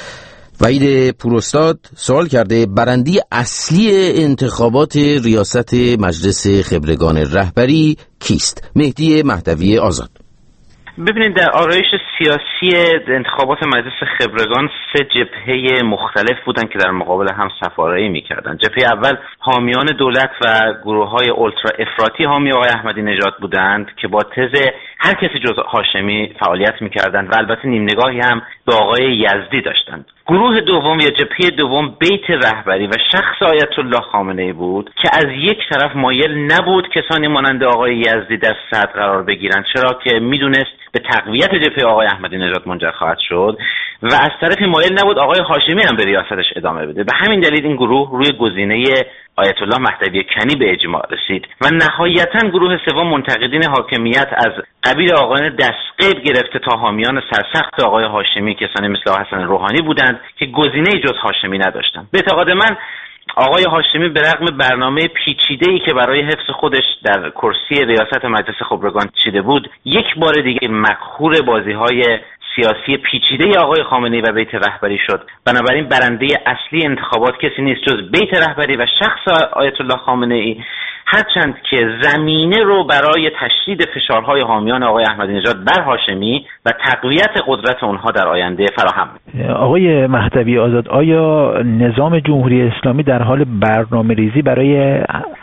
وحید پوراستاد سوال کرده برنده اصلی انتخابات ریاست مجلس خبرگان رهبری کیست؟ مهدی مهدوی آزاد: ببینید، در آرایش سیاسی انتخابات مجلس خبرگان سه جبهه مختلف بودن که در مقابل هم صف‌آرایی می‌کردن. جبهه اول حامیان دولت و گروه‌های اولترا افراطی حامی آقای احمدی نژاد بودند که با تز هر کسی جز هاشمی فعالیت می‌کردند و البته نیم نگاهی هم به آقای یزدی داشتند. گروه دوم یا جبهه دوم بیت رهبری و شخص آیت الله خامنه‌ای بود که از یک طرف مایل نبود کسانی مانند آقای یزدی در صدر قرار بگیرند، چرا که میدونست به تقویت جبهه آقای احمدی نژاد منجر خواهد شد، و از طرفی مایل نبود آقای هاشمی هم به ریاستش ادامه بده. به همین دلیل این گروه روی گزینه آیت الله مهدوی کنی به اجماع رسید و نهایتاً گروه سوم منتقدین حاکمیت از قبیل آقایان دستقیب گرفته تا حامیان سرسخت آقای هاشمی کسانی مثل حسن روحانی بودند که گزینه جز هاشمی نداشتند. به اعتقاد من آقای هاشمی به رغم برنامه پیچیده‌ای که برای حفظ خودش در کرسی ریاست مجلس خبرگان چیده بود، یک بار دیگه مقهور بازی‌های سیاسی پیچیده آقای خامنه‌ای و بیت رهبری شد. بنابراین برنده اصلی انتخابات کسی نیست جز بیت رهبری و شخص آیت الله خامنه‌ای، هرچند که زمینه رو برای تشدید فشارهای حامیان آقای احمدی نژاد بر هاشمی و تقویت قدرت اونها در آینده فراهم می‌کنه. آقای مهدوی آزاد، آیا نظام جمهوری اسلامی در حال برنامه‌ریزی برای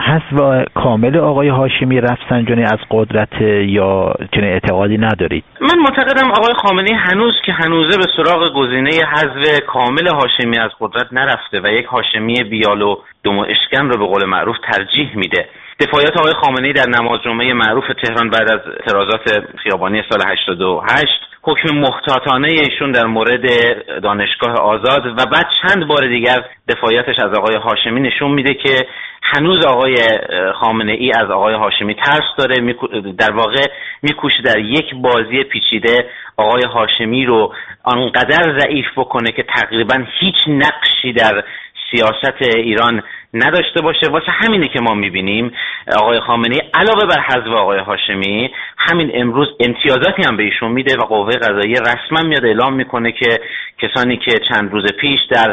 حذف کامل آقای هاشمی رفسنجانی از قدرت یا چنین اعتقادی ندارید؟ من معتقدم آقای خامنه‌ای هنوز که هنوزه به سراغ گزینه حذف کامل هاشمی از قدرت نرفته و یک هاشمی بیالو دم و اشکن رو به قول معروف ترجیح میده. دفاعیات آقای خامنه‌ای در نماز جمعه معروف تهران بعد از اعتراضات خیابانی سال هشتاد و هشت، حکم محتاطانه ایشون در مورد دانشگاه آزاد و بعد چند بار دیگر دفاعیاتش از آقای هاشمی نشون میده که هنوز آقای خامنه‌ای از آقای هاشمی ترس داره. در واقع میکوشه در یک بازی پیچیده آقای هاشمی رو آنقدر ضعیف بکنه که تقریبا هیچ نقشی در سیاست ایران نداشته باشه. واسه همینه که ما میبینیم آقای خامنه‌ای علاوه بر حذف آقای هاشمی همین امروز امتیازاتی هم به ایشون میده و قوه قضاییه رسما میاد اعلام میکنه که کسانی که چند روز پیش در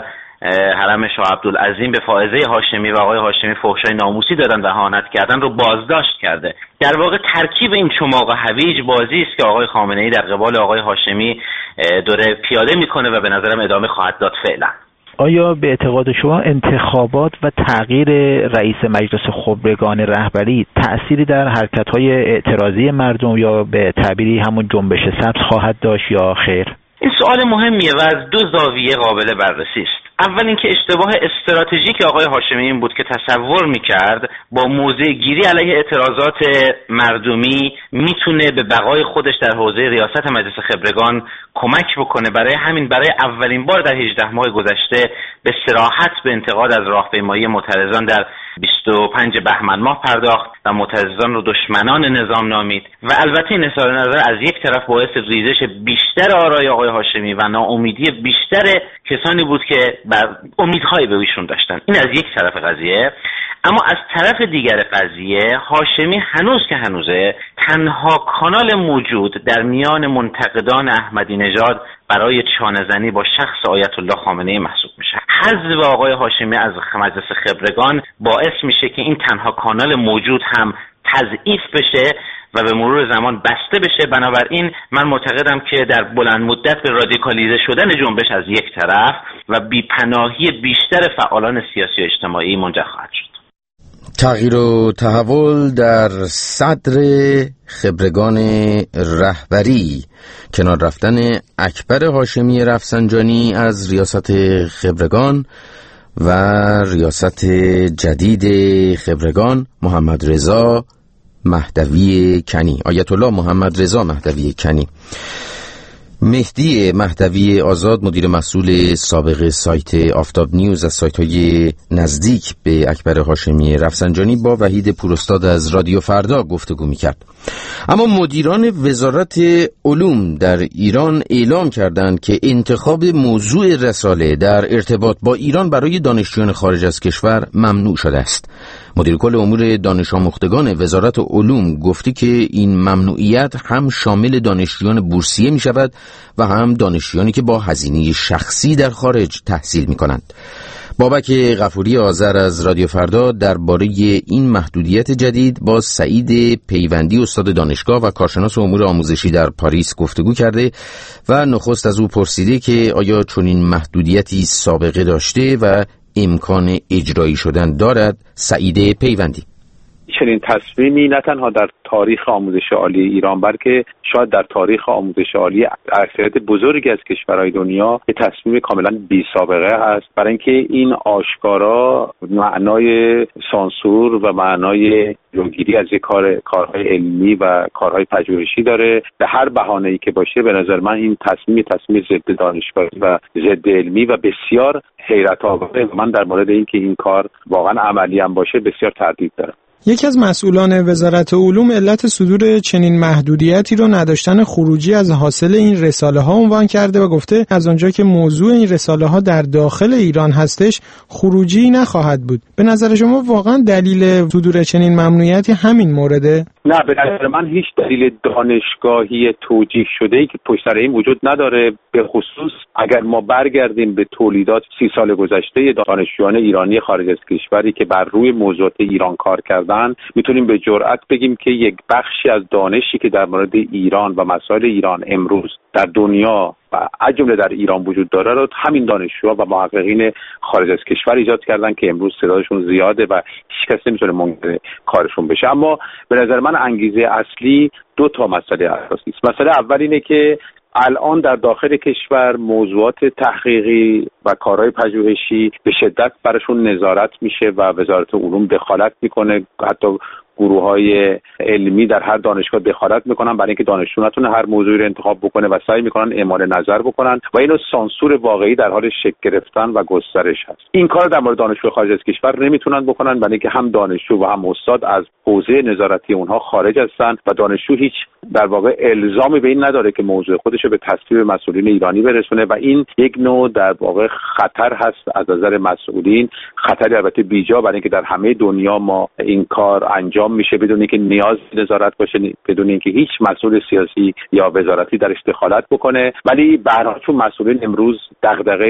حرم شاه عبدالعظیم به فائزه هاشمی و آقای هاشمی فحشای ناموسی دادن و اهانت کردن رو بازداشت کرده. در واقع ترکیب این چماق هویج بازی است که آقای خامنه‌ای در قبال آقای هاشمی داره پیاده میکنه و به نظرم ادامه خواهد داد فعلا. آیا به اعتقاد شما انتخابات و تغییر رئیس مجلس خبرگان رهبری تأثیری در حرکت‌های اعتراضی مردم یا به تعبیری همون جنبش سبز خواهد داشت یا خیر؟ این سوال مهمیه و از دو زاویه قابل بررسی است. اول اینکه اشتباه استراتژیک آقای هاشمی این بود که تصور میکرد با موضع گیری علیه اعتراضات مردمی میتونه به بقای خودش در حوزه ریاست مجلس خبرگان کمک بکنه. برای همین برای اولین بار در هجده ماه گذشته به صراحت به انتقاد از راهپیمایی معترضان در بیست و پنج بهمن ماه پرداخت و معترضان رو دشمنان نظام نامید و البته این اظهار نظر از یک طرف باعث ریزش بیشتر آرای آقای هاشمی و ناامیدی بیشتر کسانی بود که بر امیدهایی به ایشون داشتن. این از یک طرف قضیه. اما از طرف دیگر قضیه هاشمی هنوز که هنوزه تنها کانال موجود در میان منتقدان احمدی نژاد برای چانه‌زنی با شخص آیت الله خامنه‌ای محسوب میشه. حذف آقای هاشمی از مجلس خبرگان باعث میشه که این تنها کانال موجود هم تضعیف بشه و به مرور زمان بسته بشه. بنابراین من معتقدم که در بلند مدت به رادیکالیزه شدن جنبش از یک طرف و بیپناهی بیشتر فعالان سیاسی و اجتماعی منجر خواهد شد. تغییر و تحول در صدر خبرگان رهبری، کنار رفتن اکبر هاشمی رفسنجانی از ریاست خبرگان و ریاست جدید خبرگان محمد رضا مهدوی کنی، آیت الله محمد رضا مهدوی کنی. مهدی مهدوی آزاد، مدیر مسئول سابق سایت آفتاب نیوز، از سایت‌های نزدیک به اکبر هاشمی رفسنجانی با وحید پوراستاد از رادیو فردا گفتگو می‌کرد. اما مدیران وزارت علوم در ایران اعلام کردند که انتخاب موضوع رساله در ارتباط با ایران برای دانشجویان خارج از کشور ممنوع شده است. مدیر کل امور دانش آموختگان وزارت علوم گفته که این ممنوعیت هم شامل دانشجویان بورسیه می شود و هم دانشجویانی که با هزینه شخصی در خارج تحصیل می کنند. بابک غفوری آذر از رادیو فردا درباره این محدودیت جدید با سعید پیوندی، استاد دانشگاه و کارشناس امور آموزشی در پاریس گفتگو کرده و نخست از او پرسیده که آیا چنین محدودیتی سابقه داشته و امکان اجرایی شدن دارد. سعید پیوندی: چنین تصمیمی نه تنها در تاریخ آموزش عالی ایران بلکه شاید در تاریخ آموزش عالی اکثریت بزرگی از کشورهای دنیا یه تصمیم کاملا بی سابقه است، برای اینکه این آشکارا معنای سانسور و معنای جلوگیری از یک کار کارهای علمی و کارهای پژوهشی داره. به هر بهانه‌ای که باشه به نظر من این تصمیم تصمیم ضد دانشگاهی و ضد علمی و بسیار حیرت آوره. من در مورد اینکه این کار واقعا عملی هم باشه بسیار تردید دارم. یکی از مسئولان وزارت علوم علت صدور چنین محدودیتی رو نداشتن خروجی از حاصل این رساله ها عنوان کرده و گفته از آنجا که موضوع این رساله ها در داخل ایران هستش خروجی نخواهد بود. به نظر شما واقعا دلیل صدور چنین ممنوعیتی همین مورده؟ نه، به نظر من هیچ دلیل دانشگاهی توجیه شده‌ای که پشت سر این وجود نداره. به خصوص اگر ما برگردیم به تولیدات سی سال گذشته دانشجویان ایرانی خارج از کشوری که بر روی موضوعات ایران کار کردن، میتونیم به جرئت بگیم که یک بخشی از دانشی که در مورد ایران و مسائل ایران امروز در دنیا و از جمله در ایران وجود داره رو همین دانشجوها و محققین خارج از کشور ایجاد کردن که امروز تعدادشون زیاده و هیچ کس نمیتونه منکر کارشون بشه. اما به نظر من انگیزه اصلی دو تا مسئله اساسی است. مسئله اول اینه که الان در داخل کشور موضوعات تحقیقی و کارهای پژوهشی به شدت براشون نظارت میشه و وزارت علوم دخالت میکنه. حتی گروه‌های علمی در هر دانشگاه دخالت میکنن برای اینکه دانشجو نتونه هر موضوعی رو انتخاب بکنه و سعی میکنن اعمال نظر بکنن و اینو سانسور واقعی در حال شکل گرفتن و گسترش هست. این کار در مورد دانشجو خارج از کشور نمیتونن بکنن برای اینکه هم دانشجو و هم استاد از حوزه نظارتی اونها خارج هستن و دانشجو هیچ در واقع الزامی به این نداره که موضوع خودش رو به تصویب مسئولین ایرانی برسونه و این یک نوع در واقع خطر هست از نظر مسئولین، خطری البته بیجا برای اینکه در همه دنیا ما این کار انجام میشه بدون اینکه نیاز به نظارت باشه، بدون اینکه هیچ مسئول سیاسی یا وزارتی درش دخالت بکنه. ولی به هر حال چون مسئولین امروز دغدغه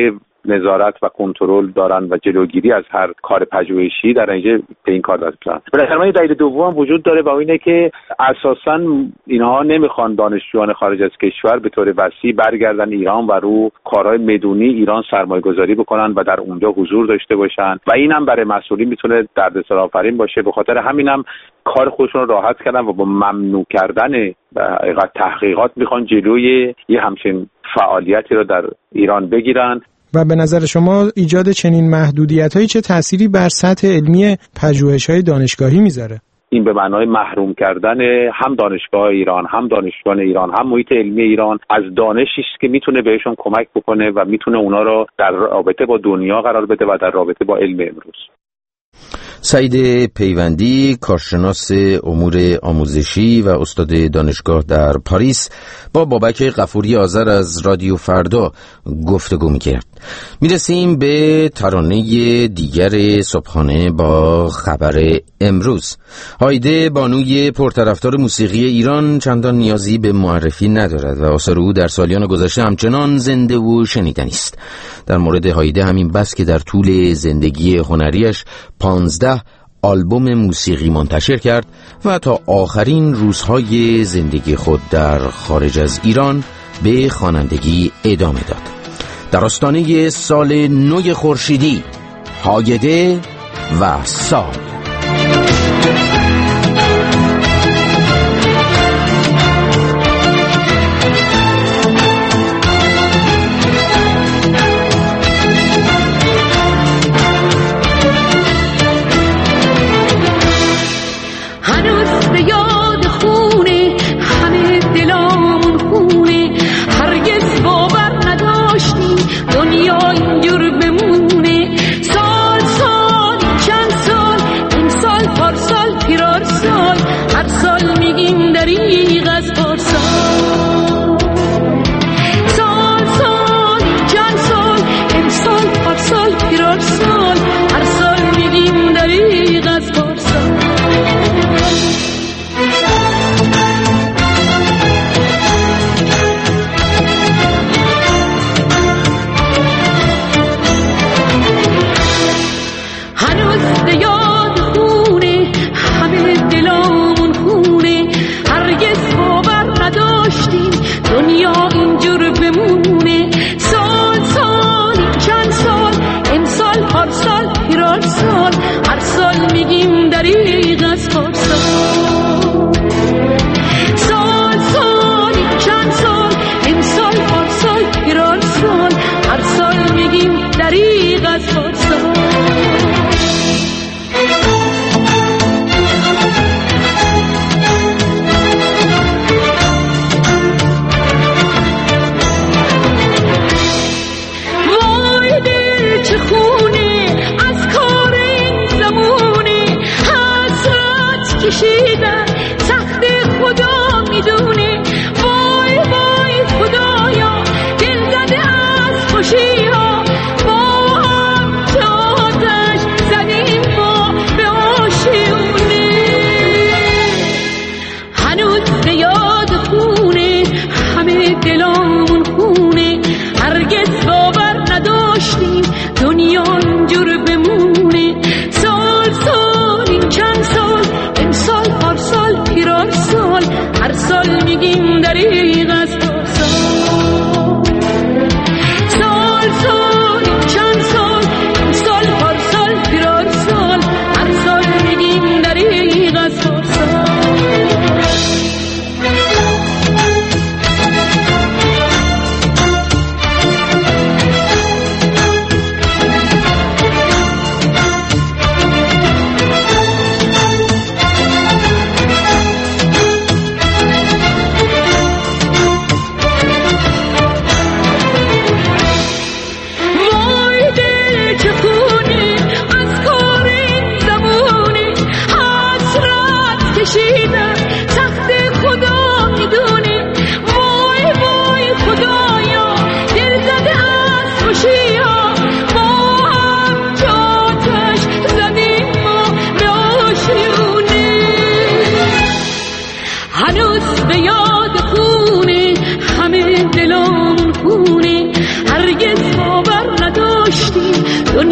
نظارت و کنترل دارن و جلوگیری از هر کار پژوهشی در اینجا به این کار دست می‌زنن. به نظر من دلیل دوم وجود داره و اینه که اساساً اینها نمیخوان دانشجویان خارج از کشور به طور وسیع برگردن ایران و رو کارهای بدونی ایران سرمایه‌گذاری بکنن و در اونجا حضور داشته باشن و اینم برای مسئولین میتونه دردسر آفرین باشه. به خاطر همینم کار خودشون رو راحت کردن و با ممنوع کردن تحقیقات میخوان جلوی یه همچین فعالیتی رو در ایران بگیرن. و به نظر شما ایجاد چنین محدودیت‌هایی چه تأثیری بر سطح علمی پژوهش‌های دانشگاهی میذاره؟ این به معنای محروم کردن هم دانشگاه ایران، هم دانشجویان ایران، هم محیط علمی ایران از دانشی است که میتونه بهشون کمک بکنه و میتونه اونا رو در رابطه با دنیا قرار بده و در رابطه با علم امروز. سعید پیوندی، کارشناس امور آموزشی و استاد دانشگاه در پاریس، با بابک غفوری آذر از رادیو فردا گفتگو می‌کرد. میرسیم به ترانه دیگر صبحانه با خبر امروز. هایده بانوی پرطرفدار موسیقی ایران چندان نیازی به معرفی ندارد و آثار او در سالیان گذشته همچنان زنده و شنیدنی است. در مورد هایده همین بس که در طول زندگی هنریش پانزده آلبوم موسیقی منتشر کرد و تا آخرین روزهای زندگی خود در خارج از ایران به خوانندگی ادامه داد. در آستانه سال نو خورشیدی، هایده و سال.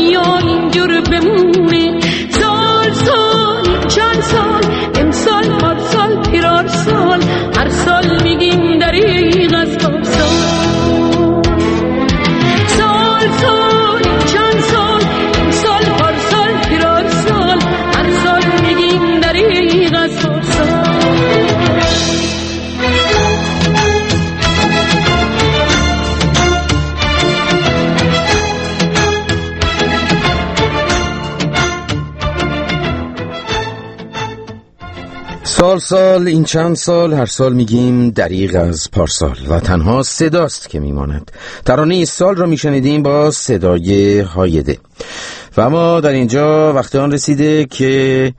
دنیا اینجور بمونه. سال سال چند سال، امسال پارسال پیرار سال، هر سال میگیم دریغ از پارسال. سال سال چند سال، امسال پارسال پیرار سال، هر سال میگیم دریغ از پارسال. سال سال این چند سال، هر سال میگیم دریغ از پارسال و تنها صداست که میماند. ترانه سال را میشنیدیم با صدای هایده. و اما در اینجا وقت آن رسیده که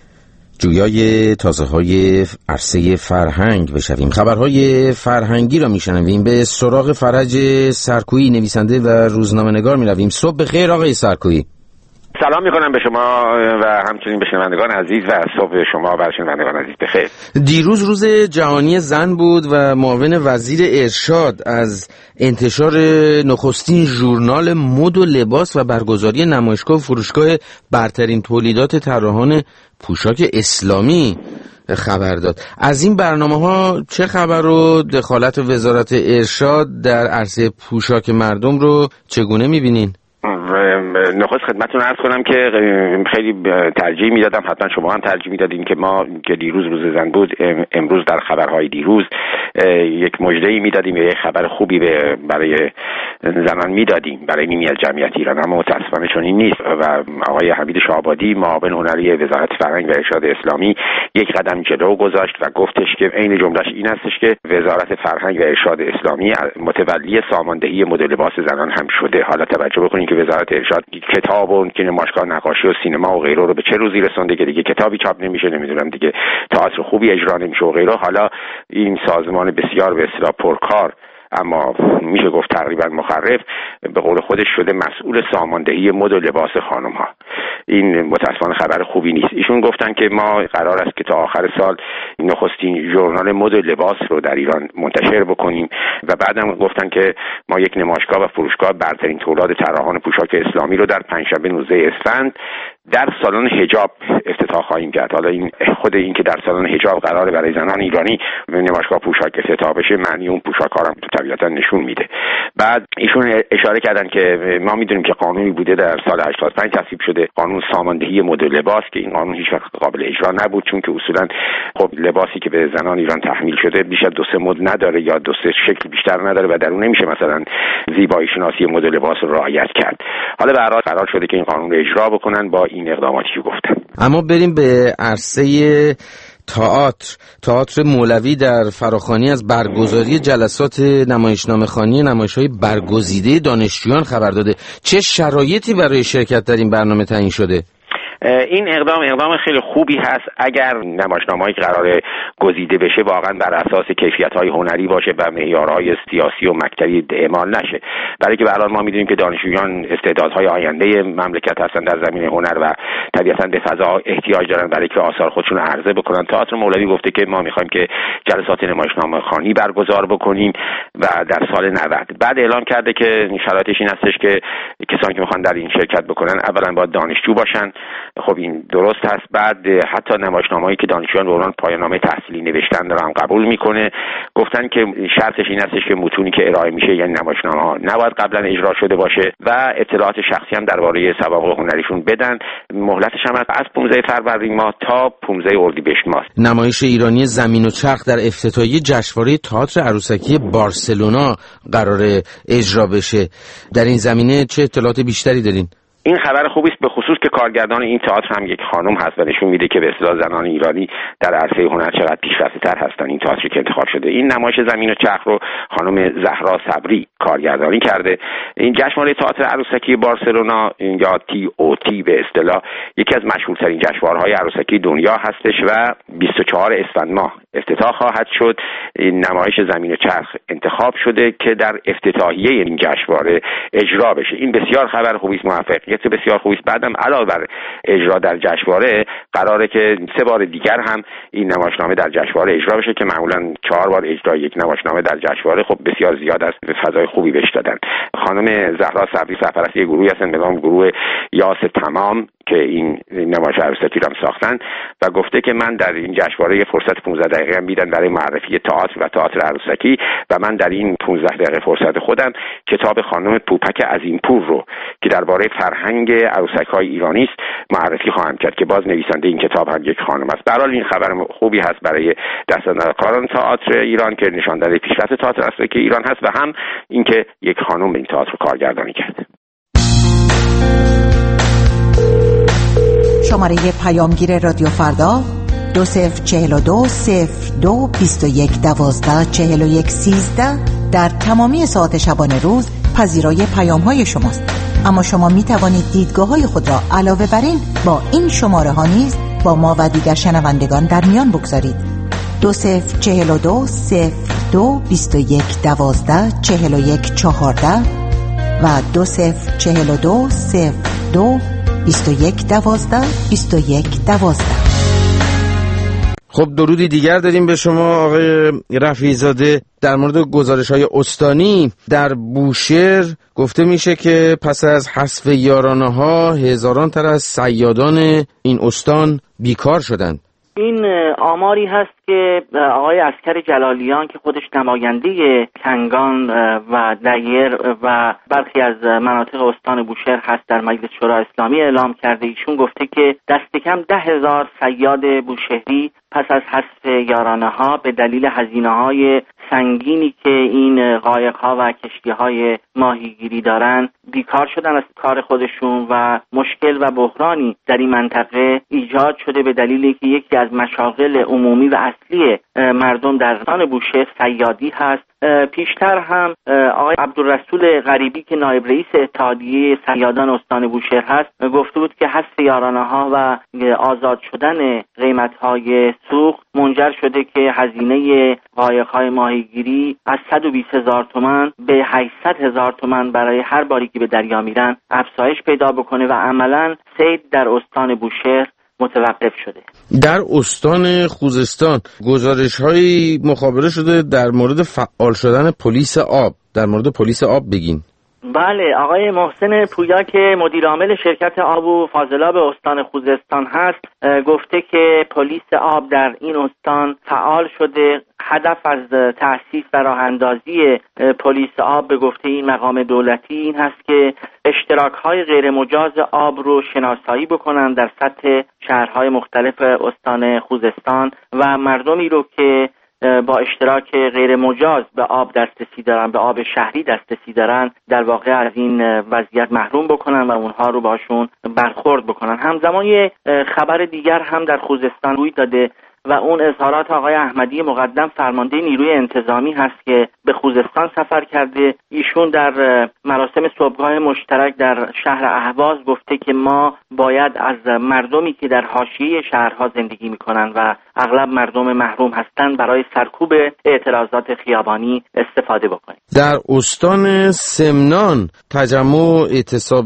جویای تازه های عرصه فرهنگ بشویم. خبرهای فرهنگی را میشنویم. به سراغ فرج سرکویی، نویسنده و روزنامه‌نگار میرویم. صبح بخیر آقای سرکویی. سلام میکنم به شما و همچنین به شنوندگان عزیز و صبح شما و شنوندگان عزیز بخیر. دیروز روز جهانی زن بود و معاون وزیر ارشاد از انتشار نخستین ژورنال مد و لباس و برگزاری نمایشگاه و فروشگاه برترین تولیدات طراحان پوشاک اسلامی خبر داد. از این برنامه‌ها چه خبر و دخالت وزارت ارشاد در عرصه پوشاک مردم رو چگونه می‌بینین؟ نخست خدمتتون عرض کنم که خیلی ترجیح میدادم، حتما شما هم ترجیح میدادین که ما که دیروز روز زن بود امروز در خبرهای دیروز یک مژده‌ای میدادیم یا یک خبر خوبی برای زنان میدادیم برای نیمی از جمعیت ایران، اما متاسفانه چون این نیست و آقای حمید شاهآبادی معاون هنری وزارت فرهنگ و ارشاد اسلامی یک قدم جلو گذاشت و گفتش که عین جملهش این هستش که وزارت فرهنگ و ارشاد اسلامی متولی ساماندهی مد لباس زنان هم شده. حالا توجه بکنید که وزارت ارشاد کتاب و که نمایشگاه نقاشی و سینما و غیره رو به چه روزی رسونده که دیگه کتابی چاپ نمیشه، نمیدونم دیگه تئاتر خوبی اجرا نمیشه و غیره. حالا این سازمان بسیار به اصطلاح پرکار اما میشه گفت تقریبا مخرف به قول خودش شده مسئول ساماندهی مد و لباس خانم ها. این متاسفانه خبر خوبی نیست. ایشون گفتن که ما قرار است که تا آخر سال نخستین ژورنال مد و لباس رو در ایران منتشر بکنیم و بعدم گفتن که ما یک نمایشگاه و فروشگاه برترین تولید طراحان پوشاک اسلامی رو در پنجشنبه نوزده اسفند در سالن حجاب افتتاح خواهیم کرد. حالا این خود این که در سالن حجاب قراره برای زنان ایرانی نمایشگاه پوشاک افتتاح بشه معنی اون پوشاک ها رو طبیعتا نشون میده. بعد ایشون اشاره کردن که ما میدونیم که قانونی بوده در سال هشتاد و پنج تصویب شده، قانون ساماندهی مد و لباس، که این قانون هیچ وقت قابل اجرا نبود چون که اصولا خب لباسی که به زنان ایران تحمیل شده بیش از دو سه مد نداره یا دو سه شکل بیشتر نداره و در اون نمیشه مثلا زیبایی شناسی مد و لباس رو رعایت کرد. حالا به هر حال قرار شده که این قانون رو اجرا بکنن با این اقداماتی که گفتن. اما بریم به عرصه تئاتر. تئاتر مولوی در فراخوانی از برگزاری جلسات نمایشنامه‌خوانی نمایش‌های برگزیده دانشجویان خبر داده. چه شرایطی برای شرکت در این برنامه تعیین شده؟ این اقدام اقدام خیلی خوبی هست اگر نمایشنامه‌ای که قراره گزیده بشه واقعا بر اساس کیفیت‌های هنری باشه و معیارهای سیاسی و مکتبی اعمال نشه. برای که به هر حال ما می‌دونیم که دانشجویان استعدادهای آینده مملکت هستن در زمینه هنر و طبیعتاً به فضا احتیاج دارن برای که آثار خودشون رو عرضه بکنن. تئاتر مولوی گفته که ما می‌خوایم که جلسات نمایشنامه‌خوانی برگزار بکنیم و در سال نود. بعد اعلام کرده که شرایطش این هستش که کسانی که می‌خوان در این شرکت بکنن اولاً باید دانشجو باشن. خب این درست هست. بعد حتی نمایشنامه‌ای که دانشجویان به عنوان پایان‌نامه تحصیلی نوشتن رو هم قبول میکنه. گفتن که شرطش این هستش که متونی که ارائه میشه یعنی نمایشنامه‌ها نباید قبلا اجرا شده باشه و اطلاعات شخصی هم درباره سوابق هنریشون بدن. مهلتش هم از پانزده فروردین ماه تا پانزده اردیبهشت ماه. نمایش ایرانی زمین و چرخ در افتتاحیه جشنواره تئاتر عروسکی بارسلونا قرار اجرا بشه. در این زمینه چه اطلاعات بیشتری دارین؟ این خبر خوبی است، به خصوص که کارگردان این تئاتر هم یک خانم هست و نشون میده که به اصطلاح زنان ایرانی در عرصه هنر چقدر پیشرفته‌تر هستن. این تئاتری که انتخاب شده، این نمایش زمین و چرخ رو خانم زهرا صبری کارگردانی کرده. این جشنواره تئاتر عروسکی بارسلونا یا تی او تی به اصطلاح یکی از مشهورترین جشنواره‌های عروسکی دنیا هستش و بیست و چهارم اسفند ماه افتتاح خواهد شد. این نمایش زمین و چرخ انتخاب شده که در افتتاحیه این جشنواره اجرا بشه. این بسیار خبر خوبی است، موفقیت بسیار خوبی است. بعدم علاوه بر اجرا در جشنواره قراره که سه بار دیگر هم این نمایشنامه در جشنواره اجرا بشه که معمولا چهار بار اجرا یک نمایشنامه در جشنواره خب بسیار زیاد است، فضای خوبی بهش دادن. خانم زهرا صبری سرپرست یک گروهی هستن به نام گروه یاس تمام که این نمایش عروسکی رو ساختن و گفته که من در این جشنواره یه فرصت پانزده دقیقه میدن برای معرفی تئاتر و تئاتر عروسکی و من در این پانزده دقیقه فرصت خودم کتاب خانم پوپک عظیمپور رو که درباره فرهنگ عروسک‌های ایرانی است معرفی خواهم کرد که باز نویسنده این کتاب هم یک خانم است. به هر حال این خبر خوبی هست برای دستاندرکاران تئاتر ایران که نشان دهنده پیشرفت تئاتر عروسکی ایران هست و هم اینکه یک خانم این تئاتر کارگردانی کرده. شماره پیامگیر رادیو فردا دو صفر چهل و دو صفر دو بیست و یک دوازده چهل و یک سیزده در تمامی ساعت شبانه روز پذیرای پیام های شماست. اما شما می توانید دیدگاه های خود را علاوه بر این با این شماره ها نیز با ما و دیگر شنوندگان در میان بگذارید. دو صفر چهل و دو صفر دو بیست و یک دوازده چهل و یک چهارده و دو صفر چهل و دو صفر دو بیست و یک دوازده بیست و یک دوازده. خب درودی دیگر داریم به شما آقای رفیع‌زاده. در مورد گزارش‌های استانی در بوشهر گفته میشه که پس از حذف یارانه‌ها هزاران تن از صیادان این استان بیکار شدند. این آماری هست که آقای عسکر جلالیان که خودش نماینده کنگان و دیر و برخی از مناطق استان بوشهر هست در مجلس شورای اسلامی اعلام کرده. ایشون گفته که دست کم ده هزار صیاد بوشهری پس از حذف یارانه ها به دلیل هزینه های سنگینی که این قایق ها و کشتی های ماهیگیری دارن بیکار شدن از کار خودشون و مشکل و بحرانی در این منطقه ایجاد شده به دلیلی که یکی از مشاغل عمومی و اصلی مردم در استان بوشهر صیادی هست. پیشتر هم آقای عبدالرسول غریبی که نایب رئیس اتحادیه صیادان استان بوشهر هست گفته بود که حذف یارانه ها و آزاد شدن قیمت های سوخت منجر شده که هزینه قایق های ماهیگیری از صد و بیست هزار تومان به هشتصد هزار تومان برای هر باری که به دریا میرن افزایش پیدا بکنه و عملاً صید در استان بوشهر متوقف شده. در استان خوزستان گزارش‌هایی مخابره شده در مورد فعال شدن پلیس آب. در مورد پلیس آب بگین. بله، آقای محسن پویا که مدیر عامل شرکت آب و فاضلاب استان خوزستان هست گفته که پلیس آب در این استان فعال شده. هدف از تأسیس و راه اندازی پلیس آب به گفته این مقام دولتی این هست که اشتراک‌های غیر مجاز آب رو شناسایی بکنن در سطح شهرهای مختلف استان خوزستان و مردمی رو که با اشتراک غیر مجاز به آب دسترسی دارن، به آب شهری دسترسی دارن، در واقع از این وضعیت محروم بکنن و اونها رو باشون برخورد بکنن. همزمان یه خبر دیگر هم در خوزستان روی داده و اون اظهارات آقای احمدی مقدم فرمانده نیروی انتظامی هست که به خوزستان سفر کرده. ایشون در مراسم صبحگاه مشترک در شهر اهواز گفته که ما باید از مردمی که در حاشیه شهرها زندگی میکنن و اغلب مردم محروم هستند برای سرکوب اعتراضات خیابانی استفاده بکنیم. در استان سمنان تجمع اعتصاب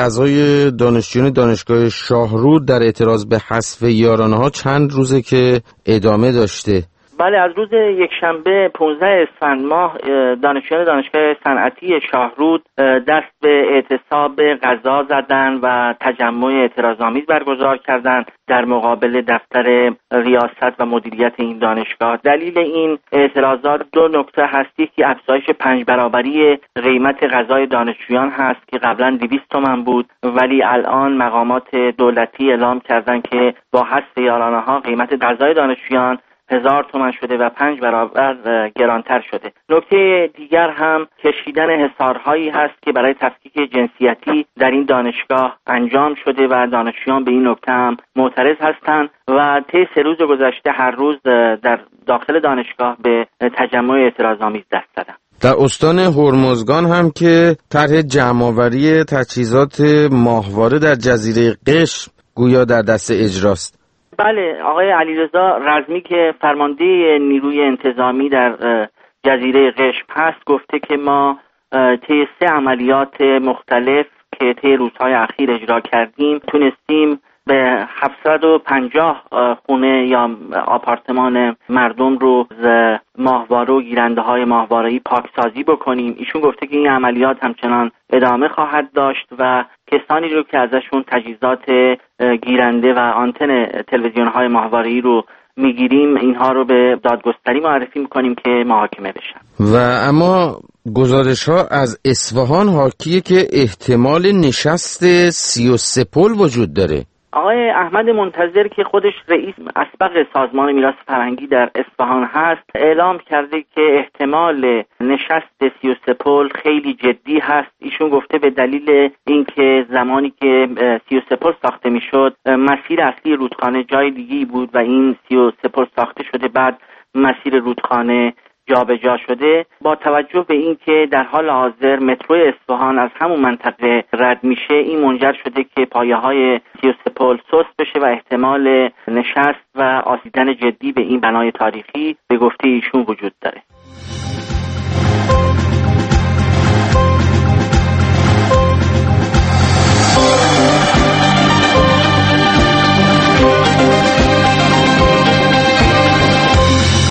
غذای دانشجویان دانشگاه شاهرود در اعتراض به حذف یارانه‌ها چند روزه که ادامه داشته. بله، از روز یکشنبه پانزده اسفند ماه دانشجویان دانشگاه صنعتی شاهرود دست به اعتصاب غذا زدن و تجمع اعتراض‌آمیز برگزار کردند در مقابل دفتر ریاست و مدیریت این دانشگاه. دلیل این اعتراضات دو نکته هست. یکی افزایش پنج برابری قیمت غذای دانشجویان هست که قبلا دویست تومان بود ولی الان مقامات دولتی اعلام کردند که با حذف یارانه‌ها قیمت غذای دانشجویان هزار تومان شده و پنج برابر گرانتر شده. نکته دیگر هم کشیدن حصارهایی هست که برای تفکیک جنسیتی در این دانشگاه انجام شده و دانشجویان به این نکته هم معترض هستند و طی سه روز گذشته هر روز در داخل دانشگاه به تجمع اعتراض‌آمیز دست زدن. در استان هرمزگان هم که طرح جمع‌آوری تجهیزات ماهواره در جزیره قشم گویا در دست اجراست. بله، آقای علیرضا رزمی که فرمانده نیروی انتظامی در جزیره قشم هست گفته که ما طی سه عملیات مختلف که طی روزهای اخیر اجرا کردیم تونستیم به هفتصد و پنجاه خونه یا آپارتمان مردم رو ز ماهواره و گیرنده های ماهواره‌ای پاکسازی بکنیم. ایشون گفته که این عملیات همچنان ادامه خواهد داشت و کسانی رو که ازشون تجهیزات گیرنده و آنتن تلویزیون های ماهواره‌ای رو میگیریم اینها رو به دادگستری معرفی میکنیم که محاکمه بشن. و اما گزارش ها از اصفهان حاکیه که احتمال نشست سی و سه پل وجود داره. آقای احمد منتظر که خودش رئیس اسبق سازمان میراث فرهنگی در اصفهان هست اعلام کرده که احتمال نشست سی و سه پل خیلی جدی هست. ایشون گفته به دلیل اینکه زمانی که سی و سه پل ساخته میشد مسیر اصلی رودخانه جای دیگه‌ای بود و این سی و سه پل ساخته شده بعد مسیر رودخانه جابجا شده. با توجه به اینکه در حال حاضر مترو اصفهان از همون منطقه رد میشه این منجر شده که پایه‌های سی و سه پل سست بشه و احتمال نشست و آسیدن جدی به این بنای تاریخی به گفته ایشون وجود داره.